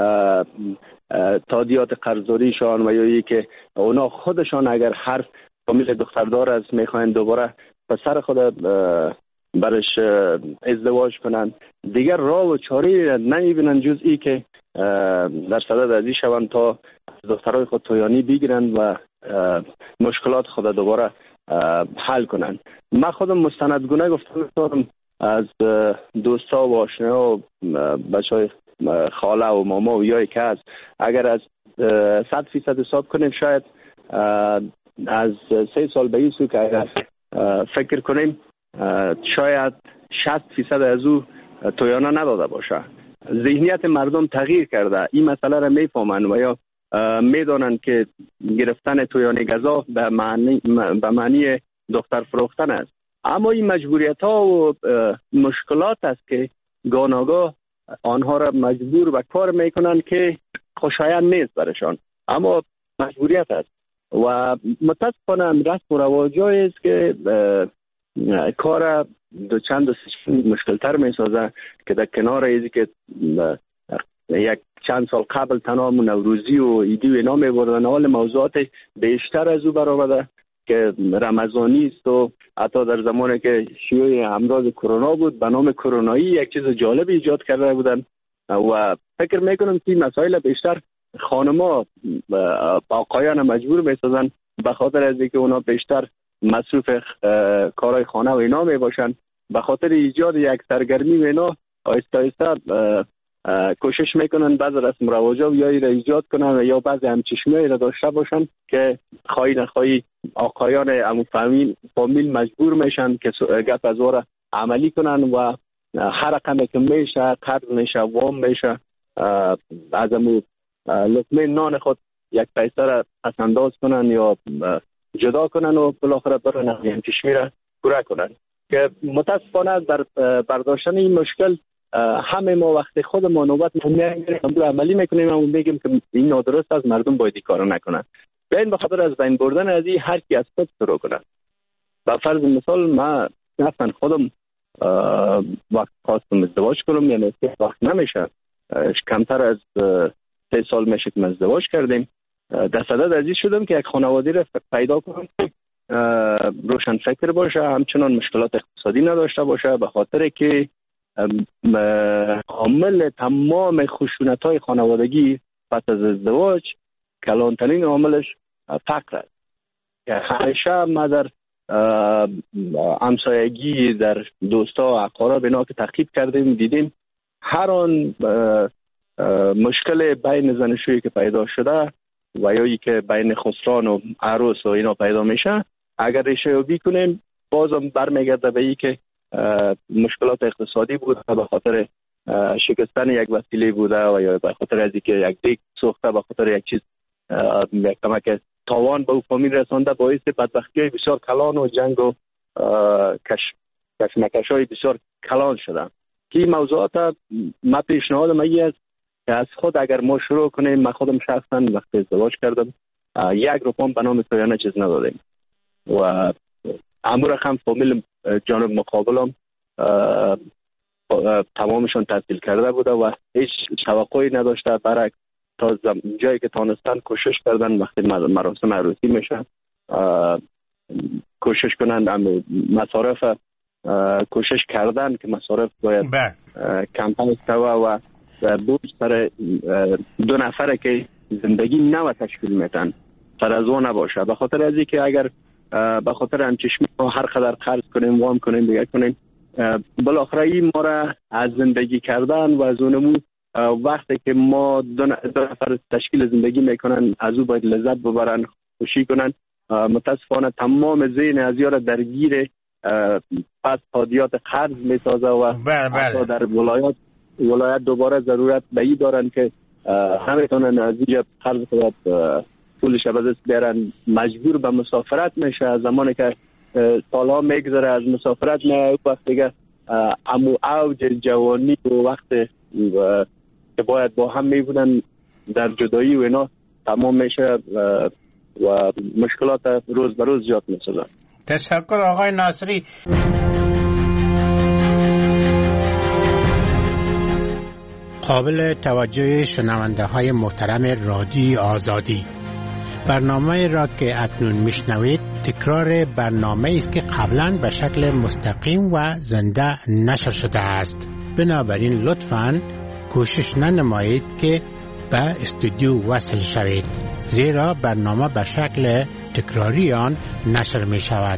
تادیات قرضداریشان و یا ای که اونا خودشان اگر هر فامیل دختردار است میخواین دوباره پسر خود برش ازدواج کنن، دیگر راه و چاره نمیبینن جز ای که در صدد از این شوند تا دخترای خود تویانی بگیرن و مشکلات خود دوباره حل کنن. من خودم مستندگونه گفتم از دوستا و آشناها و بچهای خاله و ماما و یای که هست اگر از 100% حساب کنیم شاید از 3 سال به این سو که اگر فکر کنیم شاید 60% از او تویانه نداده باشه. ذهنیت مردم تغییر کرده، این مسئله را میفهمن و یا میدانند که گرفتن تویانه گزاف به معنی دختر فروختن است. اما این مجبوریت ها و مشکلات است که گاه‌ناگاه آنها را مجبور به کار میکنند که خوشایند نیست برشان، اما مجبوریت است و متاسفانه رسم و رواجایی است که کار دو چند مشکل تر می سازه که در کنار ایزی که یک چند سال قبل تنها نوروزی و ایدی و اینا می بردن، حال موضوعات بیشتر از او برآمده که رمضانی است و حتی در زمانی که شیوع امراض کرونا بود به نام کرونایی یک چیز جالب ایجاد کرده بودن و فکر میکنم که مسائل بیشتر خانما آقایان مجبور می سازن به خاطر از اینکه اونا بیشتر مصروف کارهای خانه و اینا می باشن، به خاطر ایجاد یک سرگرمی و اینا آهسته آهسته کوشش میکنن بعض رسم رواجا یا ایجاد کنن یا بعضی همچشمی را داشته باشن که خواهی نخواهی آقایان همون فامیل مجبور میشن که گپ از او عملی کنن و هر رقمی که میشه قرض میشه وام میشه از همون لقمه نان خود یک پیسه را پسنداز کنن یا جدا کنن و بالاخره برن همچشمی را پوره کنن که متاسفانه در برداشتن این مشکل همه ما وقت خود ما نوبت میگیریم عملی میکنیم و میگیم که این نادرست است، مردم باید این کارو نکنن. به این بخاطر از بین بردن از این هر کی از خود شروع کنه. به فرض مثال من اصلا خودم وقت خواستم ازدواج کنم، یعنی وقت نمیشه، کمتر از 3 سال میشه که ازدواج کردیم. در صدد از این شدم که یک خانواده را پیدا کنم روشن فکر باشه، همچنان مشکلات اقتصادی نداشته باشه، به خاطر که عامل تمام خشونت‌های خانوادگی پس از ازدواج کلانترین عاملش فقر است. همیشه ما در همسایگی، در دوستا و اقارب اینا که تعقیب کردیم دیدیم هر آن مشکل بین زن و شویی که پیدا شده و یا ای که بین خسران و عروس و اینا پیدا میشه، اگر ریشه یابی کنیم بازم برمیگرده به ای که مشکلات اقتصادی بود، به خاطر شکستن یک وسیله بوده و یا به خاطر از اینکه یک دیگ سوخته، به خاطر یک چیز یک کمک تاوان به او فامیل رسانده، باعث بدبختی بسیار کلان و جنگ و کشمکش های بسیار کلان شدن. که این موضوعات ما پیشنهاد ما است که از خود اگر ما شروع کنیم، من خودم شخصا وقتی ازدواج کردم 1 روپیه به نام تویانه چیز ندادیم و امور رقم فامیل جانب مقابلم تمامشون تحصیل کرده بوده و هیچ توقعی نداشته، برعکس تا جایی که تانستن کوشش کردن وقتی مراسم عروسی میشه کوشش کنن مصارف کوشش کردن که مصارف باید کمتر شوه و بوج سر 2 نفره که زندگی نو تشکیل میتن سر از اون نباشه. به خاطر از اینکه اگر به خاطر همچشمی هر قدر قرض کنیم وام کنیم دیگه کنیم، بالاخره این ما را از زندگی کردن و از اونمون وقتی که ما 2 نفر تشکیل زندگی میکنن از او باید لذت ببرن، خوشی کنن. متاسفانه تمام ذهن از یارا درگیر پس تادیات قرض میسازه و در ولایت دوباره ضرورت به این دارن که نمیتونن از اینجا قرض خود پولش به دست بیارن، مجبور به مسافرت میشه. از زمانی که سالها میگذره از مسافرت میاد وقت دیگه امو اوج جوانی و وقت که باید با هم میبودن در جدایی و اینا تمام میشه و مشکلات روز به روز زیاد میشه. تشکر آقای ناصری. قابل توجه شنونده های محترم رادیو آزادی، برنامه را که اکنون میشنوید تکرار برنامه است که قبلا به شکل مستقیم و زنده نشر شده است. بنابراین لطفاً کوشش ننمایید که به استودیو وصل شوید، زیرا برنامه به شکل تکراری آن نشر می شود.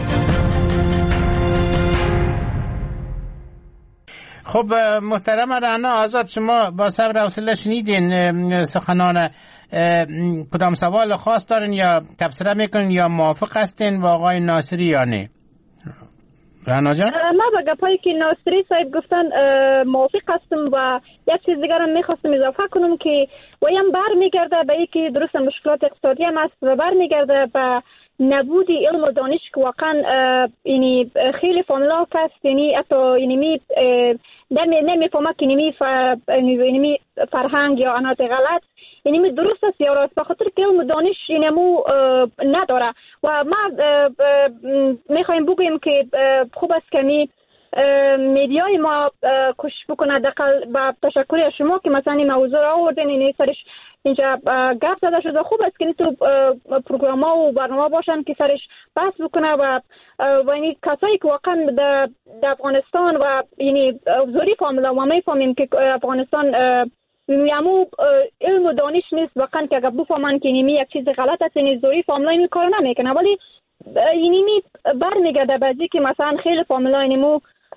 خب محترم رعنا آزاد، شما با صبر و حوصله شنیدین سخنان. کدام سوال خاص دارین یا تبصره میکنین یا موافق هستین با آقای ناصری یا نه؟ رعنا جان؟ من با گپایی که ناصری صاحب گفتن موافق هستم و یک چیز دیگر هم میخواستم اضافه کنم که ویم بر میگرده به اینکه درست مشکلات اقتصادی هم است و بر میگرده به نبود علم و دانش که واقعا یعنی خیلی فامیلا هست، یعنی حتی یعنی نمیفهمه که یعنی فرهنگ یا عناصر غلط یعنی درست است یا راست، به خاطر که علم و دانش اینمو نداره. و ما میخوایم بگوییم که خوب است که میدیای ما کوشش بکنه. دقیقا با تشکر از شما که مثلا این موضوع را آوردین، این سرش اینجا گپ زده شده. خوب است که تو پروگرام ها و برنامه باشن که سرش بحث بکنه و یعنی کسایی که واقعا در افغانستان و یعنی زوری فامیلا ما میفهمیم که افغانستان یمو علم و دانش نیست واقعا که اگر بفهمن که اینمی یک چیز غلط است، این زوری فامیلا این کار نمیکنه، ولی اینمی برمیگرده بعضی که مثلا خیلی فامیلا اینمو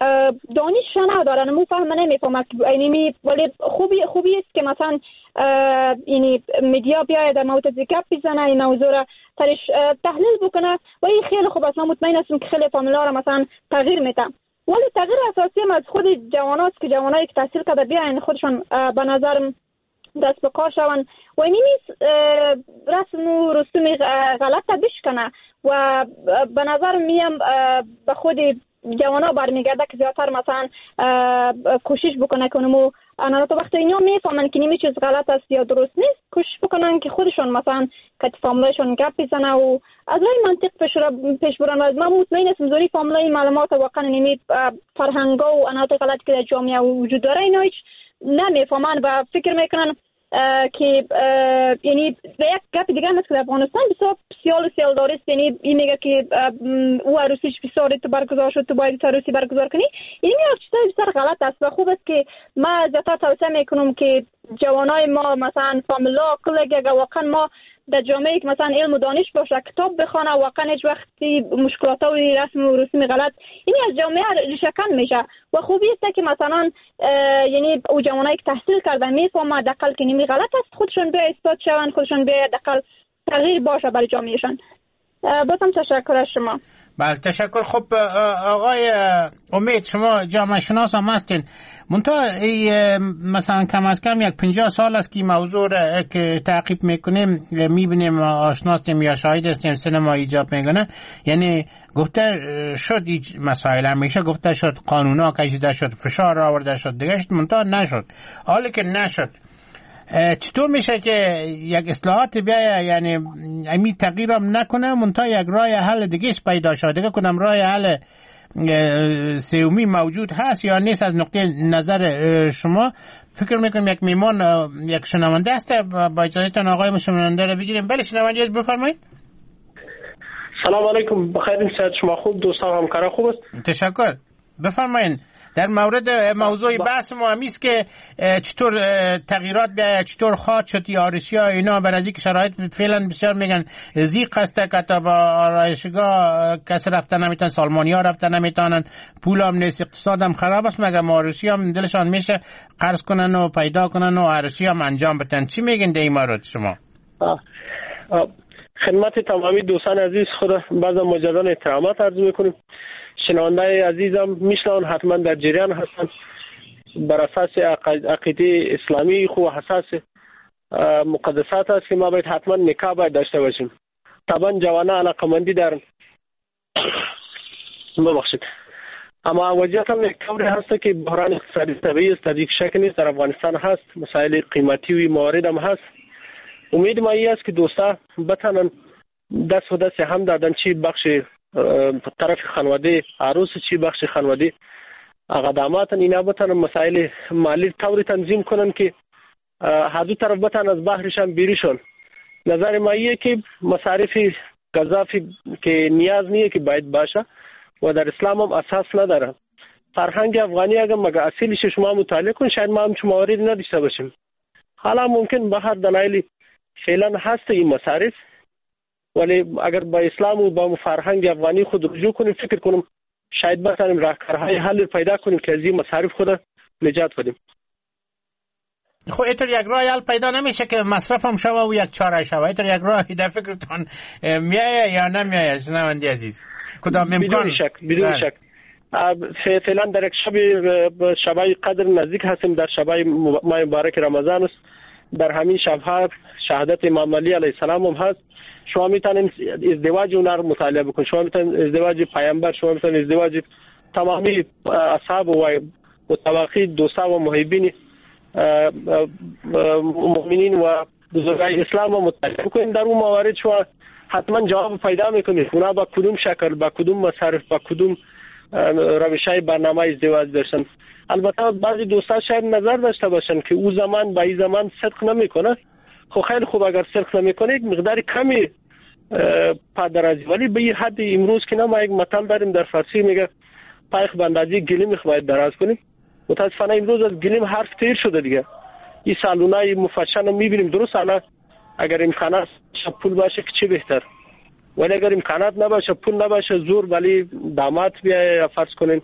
دانش ندارن، مو فهم نمیفهمه یعنی ولی خوبی است که مثلا یعنی میدیا بیاید در موضوع گپ بزنه، این موضوع را ترش تحلیل بکنه و این خیلی خوب است. مطمئن هستم که خیلی فامیلا را مثلا تغییر میده. ولی تغییر اساسی هم از خود جواناست که جوانایی که تحصیل کرده بیاین خودشون به نظرم دست به کار شون و این نیست رسم و رسوم غلط بشکنه و به نظر میم به خود جوانا برمیگرده که زیادتر مثلا کوشش بکنه که اونمو انا تو وقتی اینا میفهمن که نمی چیز غلط است یا درست نیست، کوشش بکنن که خودشون مثلا که فامیلشون گپ بزنه و از راه منطق پیش برن. و من مطمئن هستم زوری فامیلای معلومات واقعا نمی فرهنگا و انات غلط که در جامعه وجود داره اینا هیچ نمیفهمن و فکر میکنن که یعنی یک گپ دیگه هست که در افغانستان بسیار سیال دارست، یعنی این میگه که او عروسیش بسیار برگزار شد تو باید عروسی برگزار کنی. این چیزای بسیار غلط است و خوب است که ما زیادتر توصیه میکنم که جوانای ما مثلا فامیلا کلگی اگر واقعا ما در جامعه که مثلا علم و دانش باشه کتاب بخونه واقعا هیچ وقتی مشکلات و رسم و رسوم غلط این از جامعه ریشه‌کن میشه و خوبی است که مثلا یعنی او جوانایی که تحصیل کردن میفهمن دقل که نمی غلط است خودشون به استاد شون، خودشون به دقل تغییر باشه برای جامعهشان. بازم تشکر از شما. بله تشکر. خب آقای امید شما جامعه شناس هم هستین، منتها مثلا کم از کم 50 سال است که موضوع را که تعقیب میکنیم میبینیم آشناستیم یا شاهد هستیم سینما ایجاب میکنه. یعنی گفته شد مسائل همیشه گفته شد قانونا کشیده شد فشار آورده شد دیگه منتها نشد. حالی که نشد چطور میشه که یک اصلاحات بیایه یعنی امی تغییر هم نکنه منتها یک راه حل دیگهش پیدا شد؟ دیگه کدام راه حل سومی موجود هست یا نیست از نقطه نظر شما؟ فکر میکنم یک میمان یک شنونده است، با اجازهتون آقای شنونده رو بگیریم. بله شنونده بفرمایید. سلام علیکم، بخیر صحت شما خوب؟ دوستان همکارا خوب است؟ تشکر. بفرمایید. در مورد موضوع بحث ما همیست که چطور تغییرات بیاید، چطور خواهد شد یا آرایشگاه اینا بر از اینکه شرایط فعلا بسیار میگن زیق هسته که تا با آرایشگاه کسی رفته نمیتونن، سالمانی ها رفته نمیتونن، پول هم نیست، اقتصاد هم خراب است، مگه آرایشی هم دلشان میشه قرض کنن و پیدا کنن و آرایشی هم انجام بدن. چی میگن در این مورد شما؟ خدمت تمامی دوستان عزیز خود بعض مجددا احترامات عرض میکنیم. شنونده عزیزم میشنون حتما در جریان هستن، بر اساس عقیده اسلامی خو حساس مقدسات است که ما باید حتما نکاح باید داشته باشیم. طبعا جوانان علاقمندی دارن ببخشید، اما وضعیت هم یک طوری هست که بحران اقتصادی طبیعی است، در یک شک نیست در افغانستان هست، مسائل قیمتی و موارد هم هست. امید ما ای است که دوستا بتانن دست و دست هم دادن، چی بخش طرف خانواده عروس چی بخش خانواده اقدامات اینا بتانن مسائل مالی طوری تنظیم کنن که هر دو طرف بتانن از بحرشان بیریشون. نظر ما ایه که مصارف گزافی که نیاز نیه که باید باشه و در اسلام هم اساس نداره. فرهنگ افغانی اگر مگه اصیلش شما مطالعه کن شاید ما هم چه مواردی نداشته باشیم. حالا ممکن به هر دلایلی فعلا هست این مصارف، ولی اگر با اسلام و با فرهنگ افغانی خود رجوع کنیم فکر کنم شاید بتانیم راهکارهای حل پیدا کنیم که از این مصارف خود نجات بدیم. خب اینطور یک راه حل پیدا نمیشه که مصرف هم شوه و یک چاره شوه؟ اینطور یک راهی در فکرتان میایه یا نمیایه شنوندی عزیز؟ کدام امکان؟ بدون شک فعلا در یک شبای قدر نزدیک هستیم، در شبای ماه مبارک رمضان است. در همین شبها شهادت امام علی علیه السلام هم هست. شما میتونید ازدواج اونها رو مطالعه بکنید، شما میتونید ازدواج پیامبر، شما میتونید ازدواج تمامی اصحاب و متوقی دوستا و محبین مؤمنین و بزرگان اسلام رو مطالعه بکنید. در اون موارد شما حتما جواب پیدا میکنید اونا با کدوم شکل، با کدوم مصارف، با کدوم روشای برنامه ازدواج داشتن. البته بعضی دوستا شاید نظر داشته باشن که او زمان با این زمان صدق نمیکنه. خب خیلی خوب اگر صدق نمیکنه یک مقدار کمی پادرازی، ولی به این حد امروز که نه ما یک مثال داریم در فارسی میگه پایخ بندازی گلیم باید دراز کنیم. متاسفانه امروز از گلیم حرف تیر شده دیگه. این سالونای مفشن رو میبینیم، درست الان اگر امکانات پول باشه که چه بهتر، ولی اگر امکانات نباشه پول نباشه زور ولی داماد بیای فرض کنین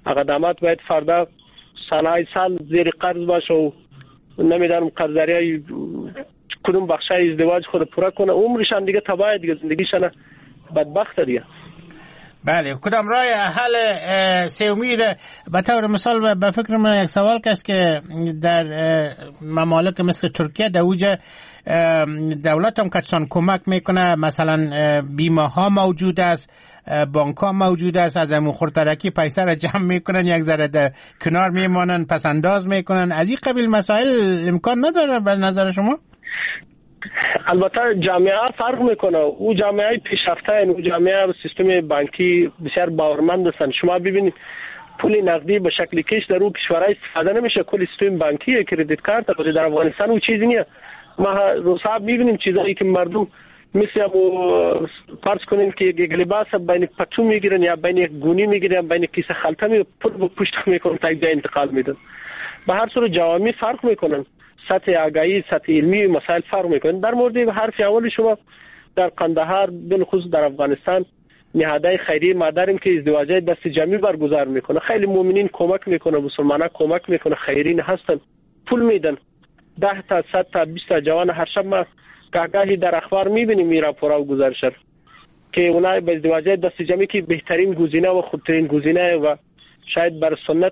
اقدامات باید فردا سالهای سال زیر قرض باشه و نمیدانم قرضداری کدوم بخش ازدواج خود پورا کنه، عمرشان دیگه تباه، دیگه زندگیشان بدبخت دیگه. بله، کدام راه حل سومی به طور مثال به فکر من یک سوال است که در ممالک مثل ترکیه در اوج دولت هم کسان کمک میکنه، مثلا بیمه ها موجود است، بانک ها موجود است، از امون خورترکی پیسه را جمع میکنن، یک ذره کنار میمانن، پس انداز میکنن. از این قبیل مسائل امکان نداره به نظر شما؟ البته جامعه فرق میکنه، او جامعه پیشرفته، او جامعه سیستم بانکی بسیار باورمند هستند. شما ببینید پول نقدی به شکل کش در اون کشورهای استفاده نمیشه، کل سیستم بانکی کردیت کارت در افغانستان او چیزی نیست. ما روزها میبینیم چیزایی که مردم مثل فرض کنیم که یک لباس بین پتو میگیرن یا بین یک گونی میگیرن، بین کیسه خلطه می پول به پشت میکنن تا یک جای انتقال میدن. به هر صورت جوامع فرق میکنن، سطح آگاهی، سطح علمی مسائل فرق میکنن. در مورد حرف اول شما در قندهار بالخصوص در افغانستان نهادهای خیریه ما داریم که ازدواجات دست جمعی برگزار میکنه، خیلی مؤمنین کمک میکنه، مسلمانان کمک میکنه، خیرین هستن، پول میدن. 10 تا 100 تا 20 تا جوان هر شب ما گاهی در اخبار میبینیم میرا پورا و گزارش که اونها به ازدواجات دست جمعی که بهترین گزینه و خوبترین گزینه و شاید بر سنت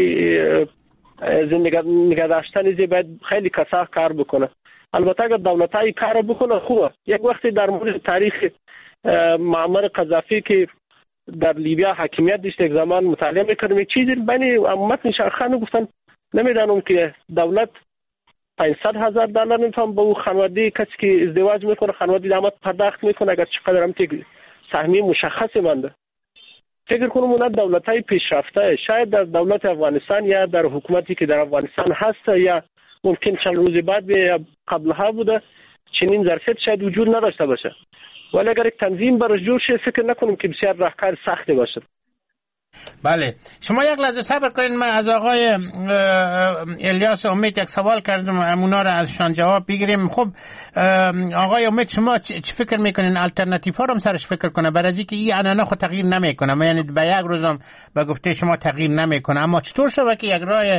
نگه داشتن باید خیلی کسا کار بکنه. البته اگر دولت‌های کار بکنه خوبه. یک وقتی در مورد تاریخ معمر قذافی که در لیبیا حاکمیت داشت یک زمان مطالعه میکردم، یک چیزی بین امت نشانخانه گفتن نمیدانم که دولت $500,000 نمیتونم به اون خانواده کسی که ازدواج میکنه خانواده داماد پرداخت میکنه اگر چقدر هم سهمی مشخصی مانده. فکر کنم اون دولت‌های پیشرفته شاید در دولت افغانستان یا در حکومتی که در افغانستان هست یا ممکن چند روز بعد یا قبلها بوده چنین ظرفیت شاید وجود نداشته باشه، ولی اگر یک تنظیم براش جور شه فکر نکنم که بسیار راهکار سختی باشه. بله، شما یک لحظه صبر کنید، من از آقای الیاس امید یک سوال کردم، اونا را ازشان جواب بگیریم. خب آقای امید، شما چه فکر میکنین الटरनेटिव ها رو سرش فکر کنه؟ برای اینکه این انانه خود تغییر نمیکنه، یعنی به یک روزم به گفته شما تغییر نمیکنه، اما چطور شود که یک راه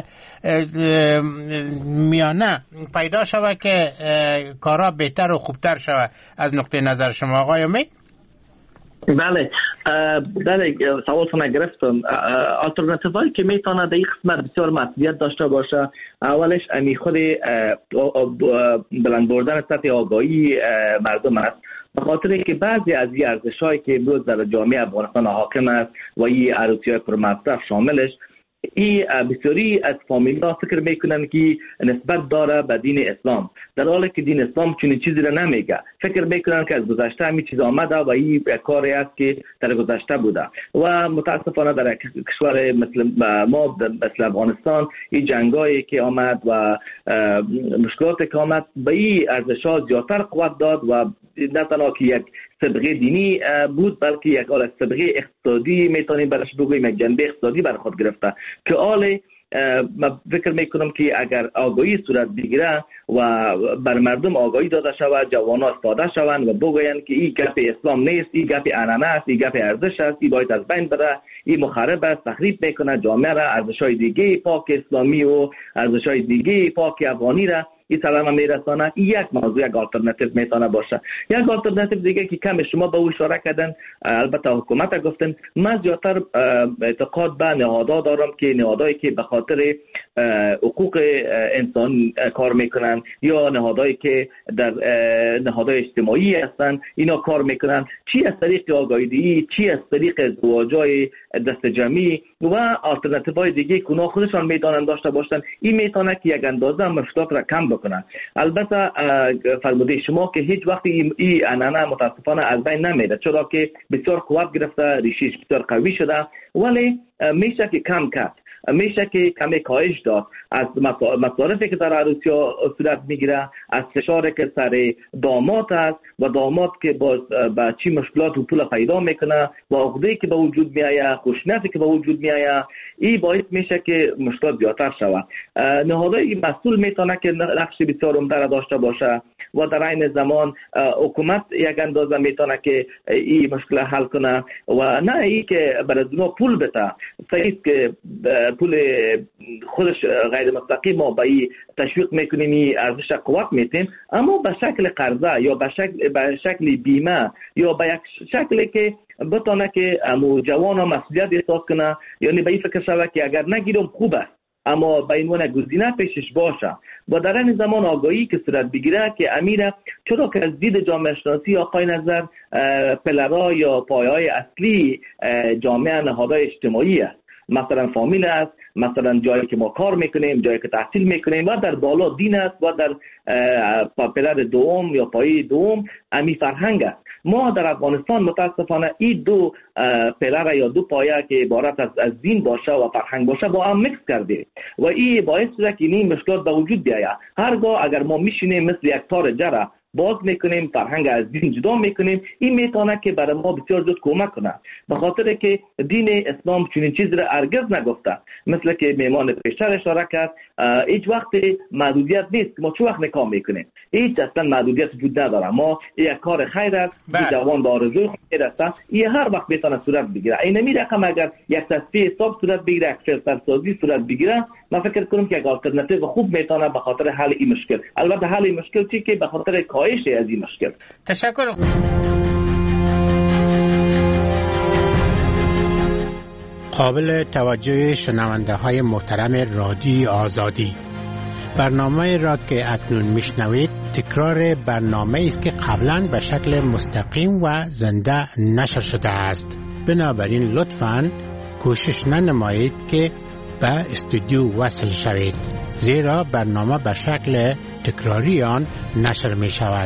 میانه پیدا شود که کارا بهتر و خوبتر شود از نقطه نظر شما آقای امید؟ بله، سوالتون گرفتم. آلترناتیو هایی که میتونه در این قسمت بسیار مسئولیت داشته باشه، اولش امی خود بلند بردن سطح آگاهی مردم است، به خاطر اینکه بعضی از این ارزش‌هایی که امروز در جامعه افغانستان حاکم است و این عروسی‌های پرمصرف شاملش، این بسیاری از فامیل‌ها فکر میکنن که نسبت داره به دین اسلام، در حالی که دین اسلام چنین چیزی را نمیگه. فکر میکنن که از گذشته همین چیز آمده و این کاری است که در گذشته بوده و متاسفانه در کشور مثل ما مثل افغانستان این جنگایی که آمد و مشکلاتی که آمد به این ارزش‌ها زیادتر قوت داد و نه تنها که یک سابقه دینی بود بلکه یک سابقه اقتصادی میتونیم برش بگوییم، یک جنبه اقتصادی بر خود گرفته که من فکر میکنم که اگر آگاهی صورت بگیره و بر مردم آگاهی داده شود، جوانان استفاده شوند و بگویند که این گپ اسلام نیست، این گپ انانه است، این گپ ارزش است، این باید از بین بره، این مخرب است، تخریب میکنه جامعه را، ارزش‌های دیگه پاک اسلامی و ارزش‌های دیگه پاک افغانی را این سلام میرسانه. یک موضوع یک آلترناتیو میتونه باشه. یک آلترناتیو دیگه که کم شما به اون اشاره کردن، البته حکومت گفتن، من زیادتر اعتقاد به نهادها دارم که نهادهایی که به خاطر حقوق انسان کار میکنن یا نهادهایی که در نهادهای اجتماعی هستن اینا کار میکنن، چی از طریق آگاهی، چی از طریق ازدواج‌های دست جمعی و آلترناتیوهای دیگه که اونا خودشان میتونن داشته باشن، این میتونه که یک اندازه مشکلات را کم بکنن. البته فرموده شما که هیچ وقت این انانه متاسفانه از بین نمیره، چرا که بسیار قوت گرفته، ریشش بسیار قوی شده، ولی میشه که کم کرد. میشه که کمی کاهش داد از مصارفی که در عروسی‌ها صورت میگیره، از فشاری که سر داماد است و داماد که با چی مشکلات و پول پیدا میکنه و عقده‌ای که به وجود میآید، خشونتی که به وجود میآید، این باعث میشه که مشکلات زیادتر شود. نهادهای مسئول میتونه که نقش بسیار عمده داشته باشه و در عین زمان حکومت یک اندازه میتونه که این مشکل حل کنه و نه ای که برای اونا پول بده. صحیح که پول خودش غیر مستقیم ما به این تشویق میکنیم، این ارزش قوت میتیم، اما به شکل قرضه یا به شکل بیمه یا به یک شکلی که بتونه که جوان ها مسئولیت احساس کنه، یعنی به این فکر شود که اگر نگیرم خوب است اما به عنوان گزینه پیشش باشه و در این زمان آگاهی که صورت بگیره که امیره، چرا که از دید جامعه شناسی آقای نظر پلرها یا پایه‌های اصلی جامعه نهادهای اجتماعی است. مثلا فامیل است، مثلا جایی که ما کار میکنیم، جایی که تحصیل میکنیم و در بالا دین است و در پلر دوم یا پایه دوم امی فرهنگ است. ما در افغانستان متاسفانه این دو پلر یا دو پایه که عبارت از دین باشه و فرهنگ باشه با هم میکس کرده و این باعث شده که این مشکلات به وجود بیاید. هرگاه اگر ما میشینیم مثل یک تار جره باز میکنیم، فرهنگ از دین جدا میکنیم، این میتونه که برای ما بسیار زود کمک کنه، به خاطر که دین اسلام چنین چیزی را هرگز نگفته. مثل که میمان پیشتر اشاره کرد، هیچ وقت محدودیت نیست که ما چه وقت نکاح میکنیم، هیچ اصلا محدودیت وجود نداره. ما یک کار خیر است، جوان با آرزوی خود هست، این هر وقت میتونه صورت بگیره. این رقم اگر یک تصفیه حساب صورت بگیره، یک فلتر سازی صورت بگیره، من فکر کنم که یک آلترناتیو خوب میتونه به خاطر حل این مشکل. البته حل این مشکل چی که به خاطر کاهش از این مشکل. تشکر. قابل توجه شنونده های محترم رادیو آزادی، برنامه را که اکنون میشنوید تکرار برنامه است که قبلا به شکل مستقیم و زنده نشر شده است. بنابراین لطفاً کوشش ننمایید که به استودیو وصل شوید، زیرا برنامه به شکل تکراری آن نشر می شود.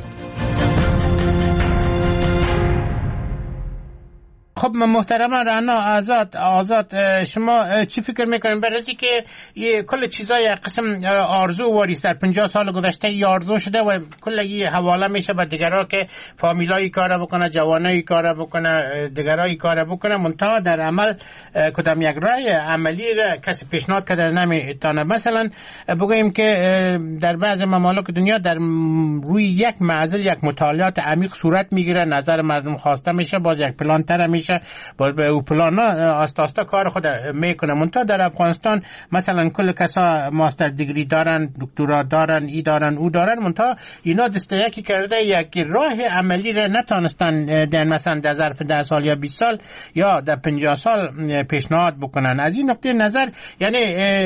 خب محترم رعنا آزاد شما چی فکر میکنین برای که یه کل چیزای قسم آرزو واریست در 50 سال گذشته یاردو شده و کل یه حواله میشه به دیگرها که فامیلایی کار بکنه، جوانایی کار بکنه، دیگرایی کار بکنه، منتها در عمل کدام یک راه عملی را کسی پیشنهاد کرده نمیتونه. مثلا بگوییم که در بعض ممالک دنیا در روی یک معزل یک مطالعات عمیق صورت میگیره، نظر مردم خواسته میشه، باز یک پلان تر میشه، باز به او پلانا آستا کار خود میکنه. منتها در افغانستان مثلا کل کسا ماستر دیگری دارن، دکترا دارن، ای دارن، او دارن، منتها اینا دسته یکی کرده یک راه عملی را نتونستن در مثلا در ظرف 10 سال یا 20 سال یا در 50 سال پیشنهاد بکنن. از این نقطه نظر یعنی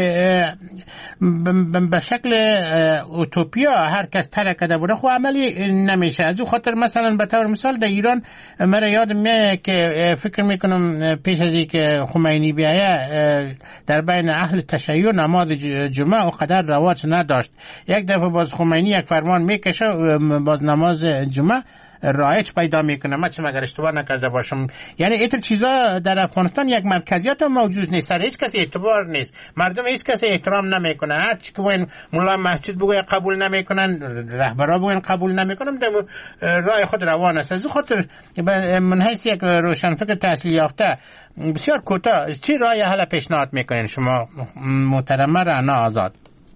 به شکل اوتوپیا هر کس ترکده بوده خو عملی نمیشه. از اون خاطر مثلا به طور مثال در ایران مرا یادم میاد که فکر میکنم پیش از اینکه خمینی بیایه در بین اهل تشیع نماز جمعه و قدر رواج نداشت. یک دفعه باز خمینی یک فرمان میکشه باز نماز جمعه رایج پیدا میکنه. من چه مگر اشتباه نکرده باشم. یعنی ایتر چیزا در افغانستان یک مرکزیت موجود نیست، سر هیچ کسی اعتبار نیست، مردم هیچ کسی احترام نمیکنه. هر چی که بگن مولا مسجد بگه قبول نمیکنن، رهبرا بگن قبول نمیکنن، در راه خود روان است. از خاطر من حیث یک روشنفکر تحصیل یافته بسیار کوتاه چی راه حل پیشنهاد میکنین شما محترمه رعنا آزاد؟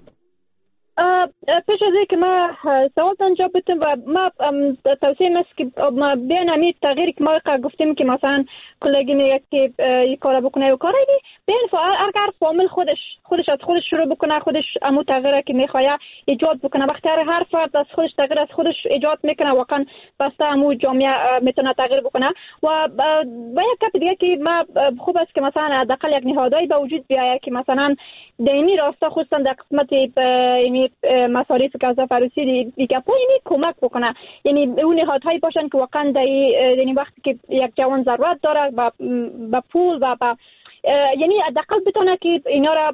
پیش از اینکه ما سوال انجام بدم و ما توصیه است که ما بین همین تغییری که ما گفتیم که مثلا کلگی میگه که این کارا بکنه و کاری بین اگر فامیل خودش از خودش شروع بکنه، خودش امو تغییری که میخواد ایجاد بکنه، وقتی هر فرد از خودش تغییر از خودش ایجاد میکنه واقعا بسته امو جامعه میتونه تغییر بکنه. و با یک کپ دیگه که ما خوب است که مثلا حداقل یک نهادایی به وجود بیاید که مثلا دینی راستا خصوصا در قسمت یعنی مصارف غذا فروشی دیگه پایینی کمک بکنه. یعنی اون نهادهایی باشن که واقعا در یعنی وقتی که یک جوان ضرورت داره با پول و با یعنی حداقل بتونه که اینا را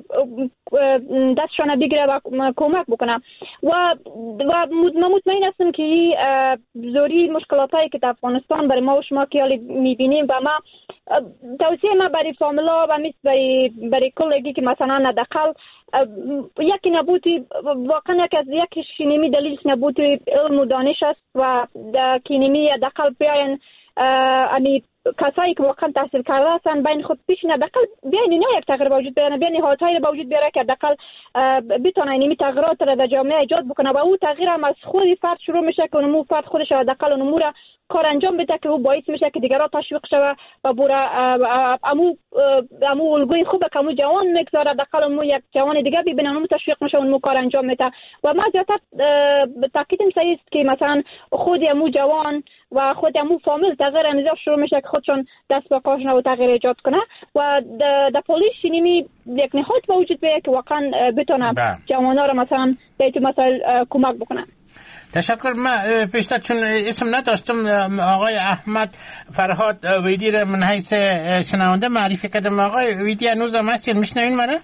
دستشان بگیره و کمک بکنه. و مطمئن هستم که زوری مشکلاتایی که در افغانستان برای ما و شما که حالی میبینیم و ما توصیه ما برای فامیلا و برای کلگی که مثلا حداقل یکی نبودی واقعا یک شنیمی دلیلش نبودی علم و دانش است و کینیمی حداقل بیاین امی کسایی که واقعا تحصیل کرده هستن بین خود پیشین حداقل بیاین اینا یک تغییر وجود بیارن، بیاین حالتایی رو وجود بیاره که حداقل بتونه اینمی تغییرات رو در جامعه ایجاد بکنه و او تغییر هم از خود فرد شروع میشه که اونمو فرد خودش حداقل اونمو را کار انجام بده که او باعث میشه که دیگران تشویق شوه و بوره امو الگوی خوبه که امو جوان میگذاره حداقل امو یک جوان دیگه ببینن امو تشویق میشه اونمو کار انجام میده و ما زیادتر تاکید صحیح است که مثلا خود امو جوان و خود امو فامیل تغییر انجام شروع میشه که خودشون دست به کارشون و تغییر ایجاد کنه و در پلیس نمی یک نهاد به وجود بیاره که واقعا بتونه جوان‌ها را مثلا به این مسائل کمک بکنه. تشکر. من پیشتر چون اسم نداشتم آقای احمد فرهاد ویدی را من حیث شنونده معرفی کردم. آقای ویدی هنوز هم هستید میشنوین مرا؟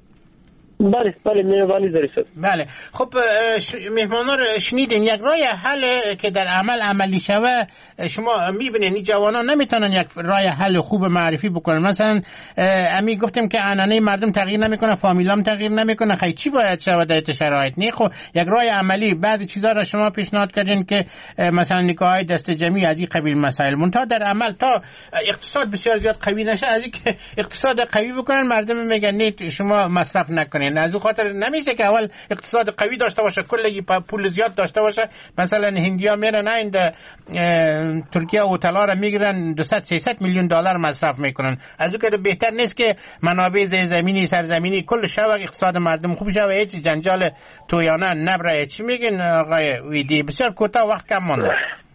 بله مهربانی دارید. بله خب مهمانا رو شنیدین. یک راه حل که در عملی شوه شما میبینین این جوانان نمیتونن یک راه حل خوب معرفی بکنن. مثلا امی گفتیم که عنعنه مردم تغییر نمیکنه، فامیلام تغییر نمیکنه، خیلی چی باید شود در شرایط؟ نه خب یک راه عملی بعضی چیزا رو شما پیشنهاد کردین که مثلا نکاح دست جمعی از این قبیل مسائل منتها در عمل تا اقتصاد بسیار زیاد قوی نشه از اینکه اقتصاد قوی بکنن مردم میگن نه شما مصرف نکنین. از اون خاطر نمیشه که اول اقتصاد قوی داشته باشه، کلی پول زیاد داشته باشه. مثلا هندیا میرن این ترکیه هتل‌ها رو میگیرن 200-300 میلیون دلار مصرف میکنن. از اون که بهتر نیست که منابع زمینی سرزمینی کل شو اقتصاد مردم خوب شو، هیچ جنجال تویانه نبره. چی میگین آقای ویدی؟ بسیار کوتاه وقت کم مونده.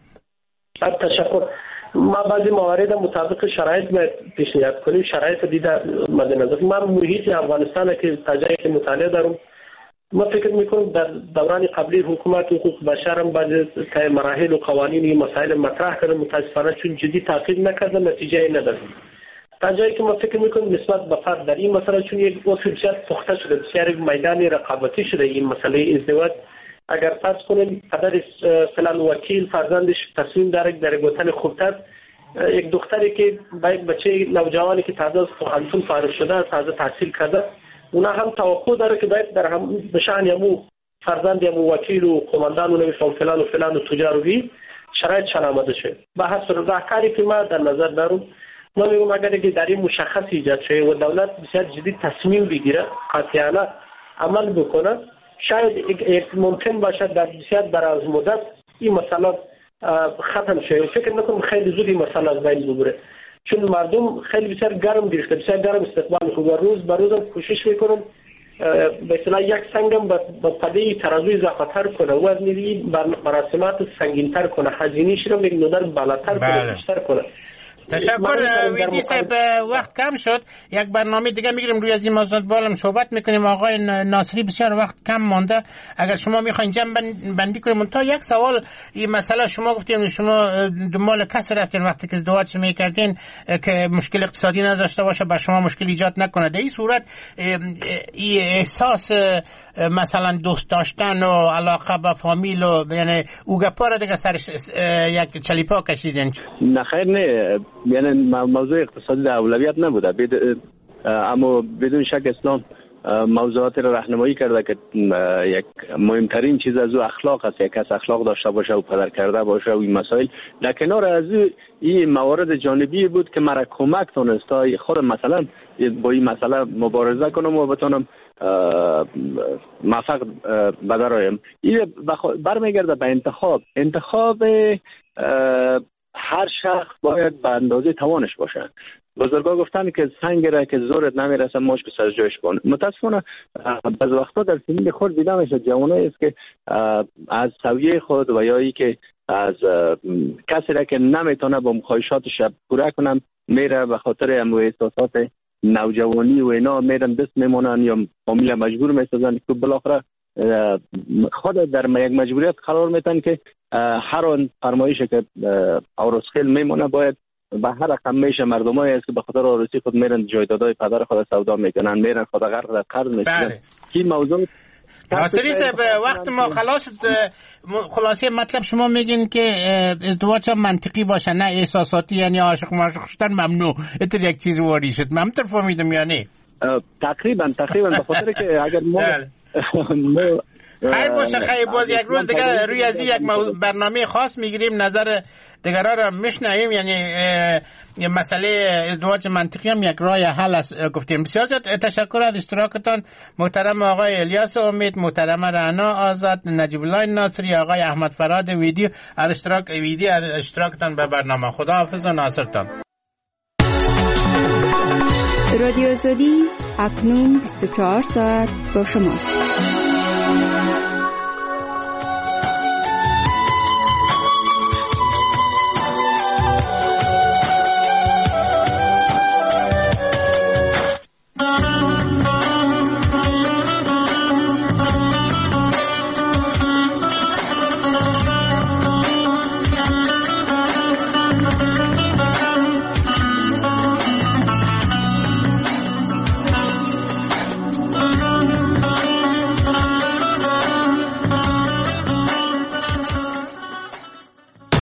تشکر. ما بعضی موارد مطابق شرایط پیشنهاد کنیم. شرایط دیده مد نظر من محیط افغانستان که تجربه که مطالعه دارم ما فکر میکنم در دوران قبلی حکومت حقوق بشر هم بعضی مراحل و قوانین مسائل مطرح کردن، متاسفانه چون جدی تعقیب نکردن نتیجه نداد. تا جایی که ما فکر میکنم نسبت به فرد در این مسئله چون یک اصولشات پخته شده، بسیار میدان رقابتی شده این مسئله ازدواج. اگر فرض کنیم پدر فلان وکیل فرزندش تصمیم داره در گوتن خوبتر یک دختری که با یک بچه نوجوانی که تازه از پوهنتون فارغ شده تازه تحصیل کرده اونا هم توقع داره که باید در هم بشان یمو فرزند یمو وکیل و قماندان و نمیفهم فلان و تجار و بی شرایط شان آمده شد. به حسب راهکاری که ما در نظر دارم ما میگم اگر که در این مشخص ایجاد شه و دولت بسیار جدی تصمیم بگیره قاطعانه عمل بکنه شاید یک ممکن باشد در بسیار دراز مدت این مسئله ختم شه. فکر نکنم خیلی زود این مسئله از بین ببره چون مردم خیلی بسیار گرم گرفته، بسیار گرم استقبال خوب و روز به روز کوشش میکنن به اصطلاح یک سنگم به پده ترازوی اضافه‌تر کنه، وزن مراسمات سنگین‌تر کنه، هزینه‌اش رو یک مقدار بالاتر کنه، بیشتر کنه. تشکر ویدی صاحب. وقت کم شد، یک برنامه دیگه میگیریم روی از این موضوعات بالم صحبت میکنیم. آقای ناصری بسیار وقت کم مانده، اگر شما میخواین جمع بندی کنیم. تا یک سوال این مسئله شما گفتین شما دنبال کس رفتین وقتی که ازدواج میکردین که مشکل اقتصادی نداشته باشه بر شما مشکل ایجاد نکنه. در این صورت این احساس مثلا دوست داشتن و علاقه به فامیل و یعنی اوگپا را دیگه سرش یک چلیپا کشیدین؟ نه خیر نه، یعنی موضوع اقتصادی در اولویت نبوده، اما بدون شک اسلام موضوعات را راهنمایی کرده که یک مهمترین چیز از او اخلاق است. یک کس اخلاق داشته باشه و پدر کرده باشه و این مسائل. در کنار از این موارد جانبی بود که مرا کمک تونست خود مثلا با این مسئله مبارزه کنم و بتونم موفق بدرایم. این برمیگرده به انتخاب هر شخص باید به اندازه توانش باشه. بزرگا گفتن که سنگ را که زورت نمیرسه ماش به سر جایش کن. متاسفانه بعض وقتا در سنین خود دیدم میشه جوانایی است که از سویه خود و یا ای که از کسی را که نمیتونه با خواهشاتش پورا کنم میره به خاطر احساسات نوجوانی و اینا میرن دست میمونن یا فامیل مجبور میسازن که بالاخره خود در یک مجبوریت قرار میتن که هر آن فرمایش که اورسخیل میمونه باید به هر رقم میشه. مردمایی است که به خاطر آرزوی خود میرن جایدادهای پدر خود سودا میکنن، میرن خود غرق در قرض میشن. این موضوع ناصری صاحب وقت ما خلاصه مطلب شما میگین که ازدواج منطقی باشه نه احساساتی، یعنی عاشق معشوق شدن ممنوع. اتر یک چیز واری شد من همطور فهمیدم یعنی تقریبا به خاطر که اگر ما خیر باشه خیر باز یک روز دیگه روی از یک برنامه خاص میگیریم نظر دیگران را میشنویم. یعنی مسئله ازدواج منطقی هم یک راه حل است گفتیم. بسیار زیاد تشکر از اشتراکتان محترم آقای الیاس امید، محترم رعنا آزاد، نجیب الله ناصری، آقای احمد فراد ویدی از اشتراکتان به برنامه. خدا حافظ و ناصرتان. رادیو آزادی اکنون 24 ساعت با شماست.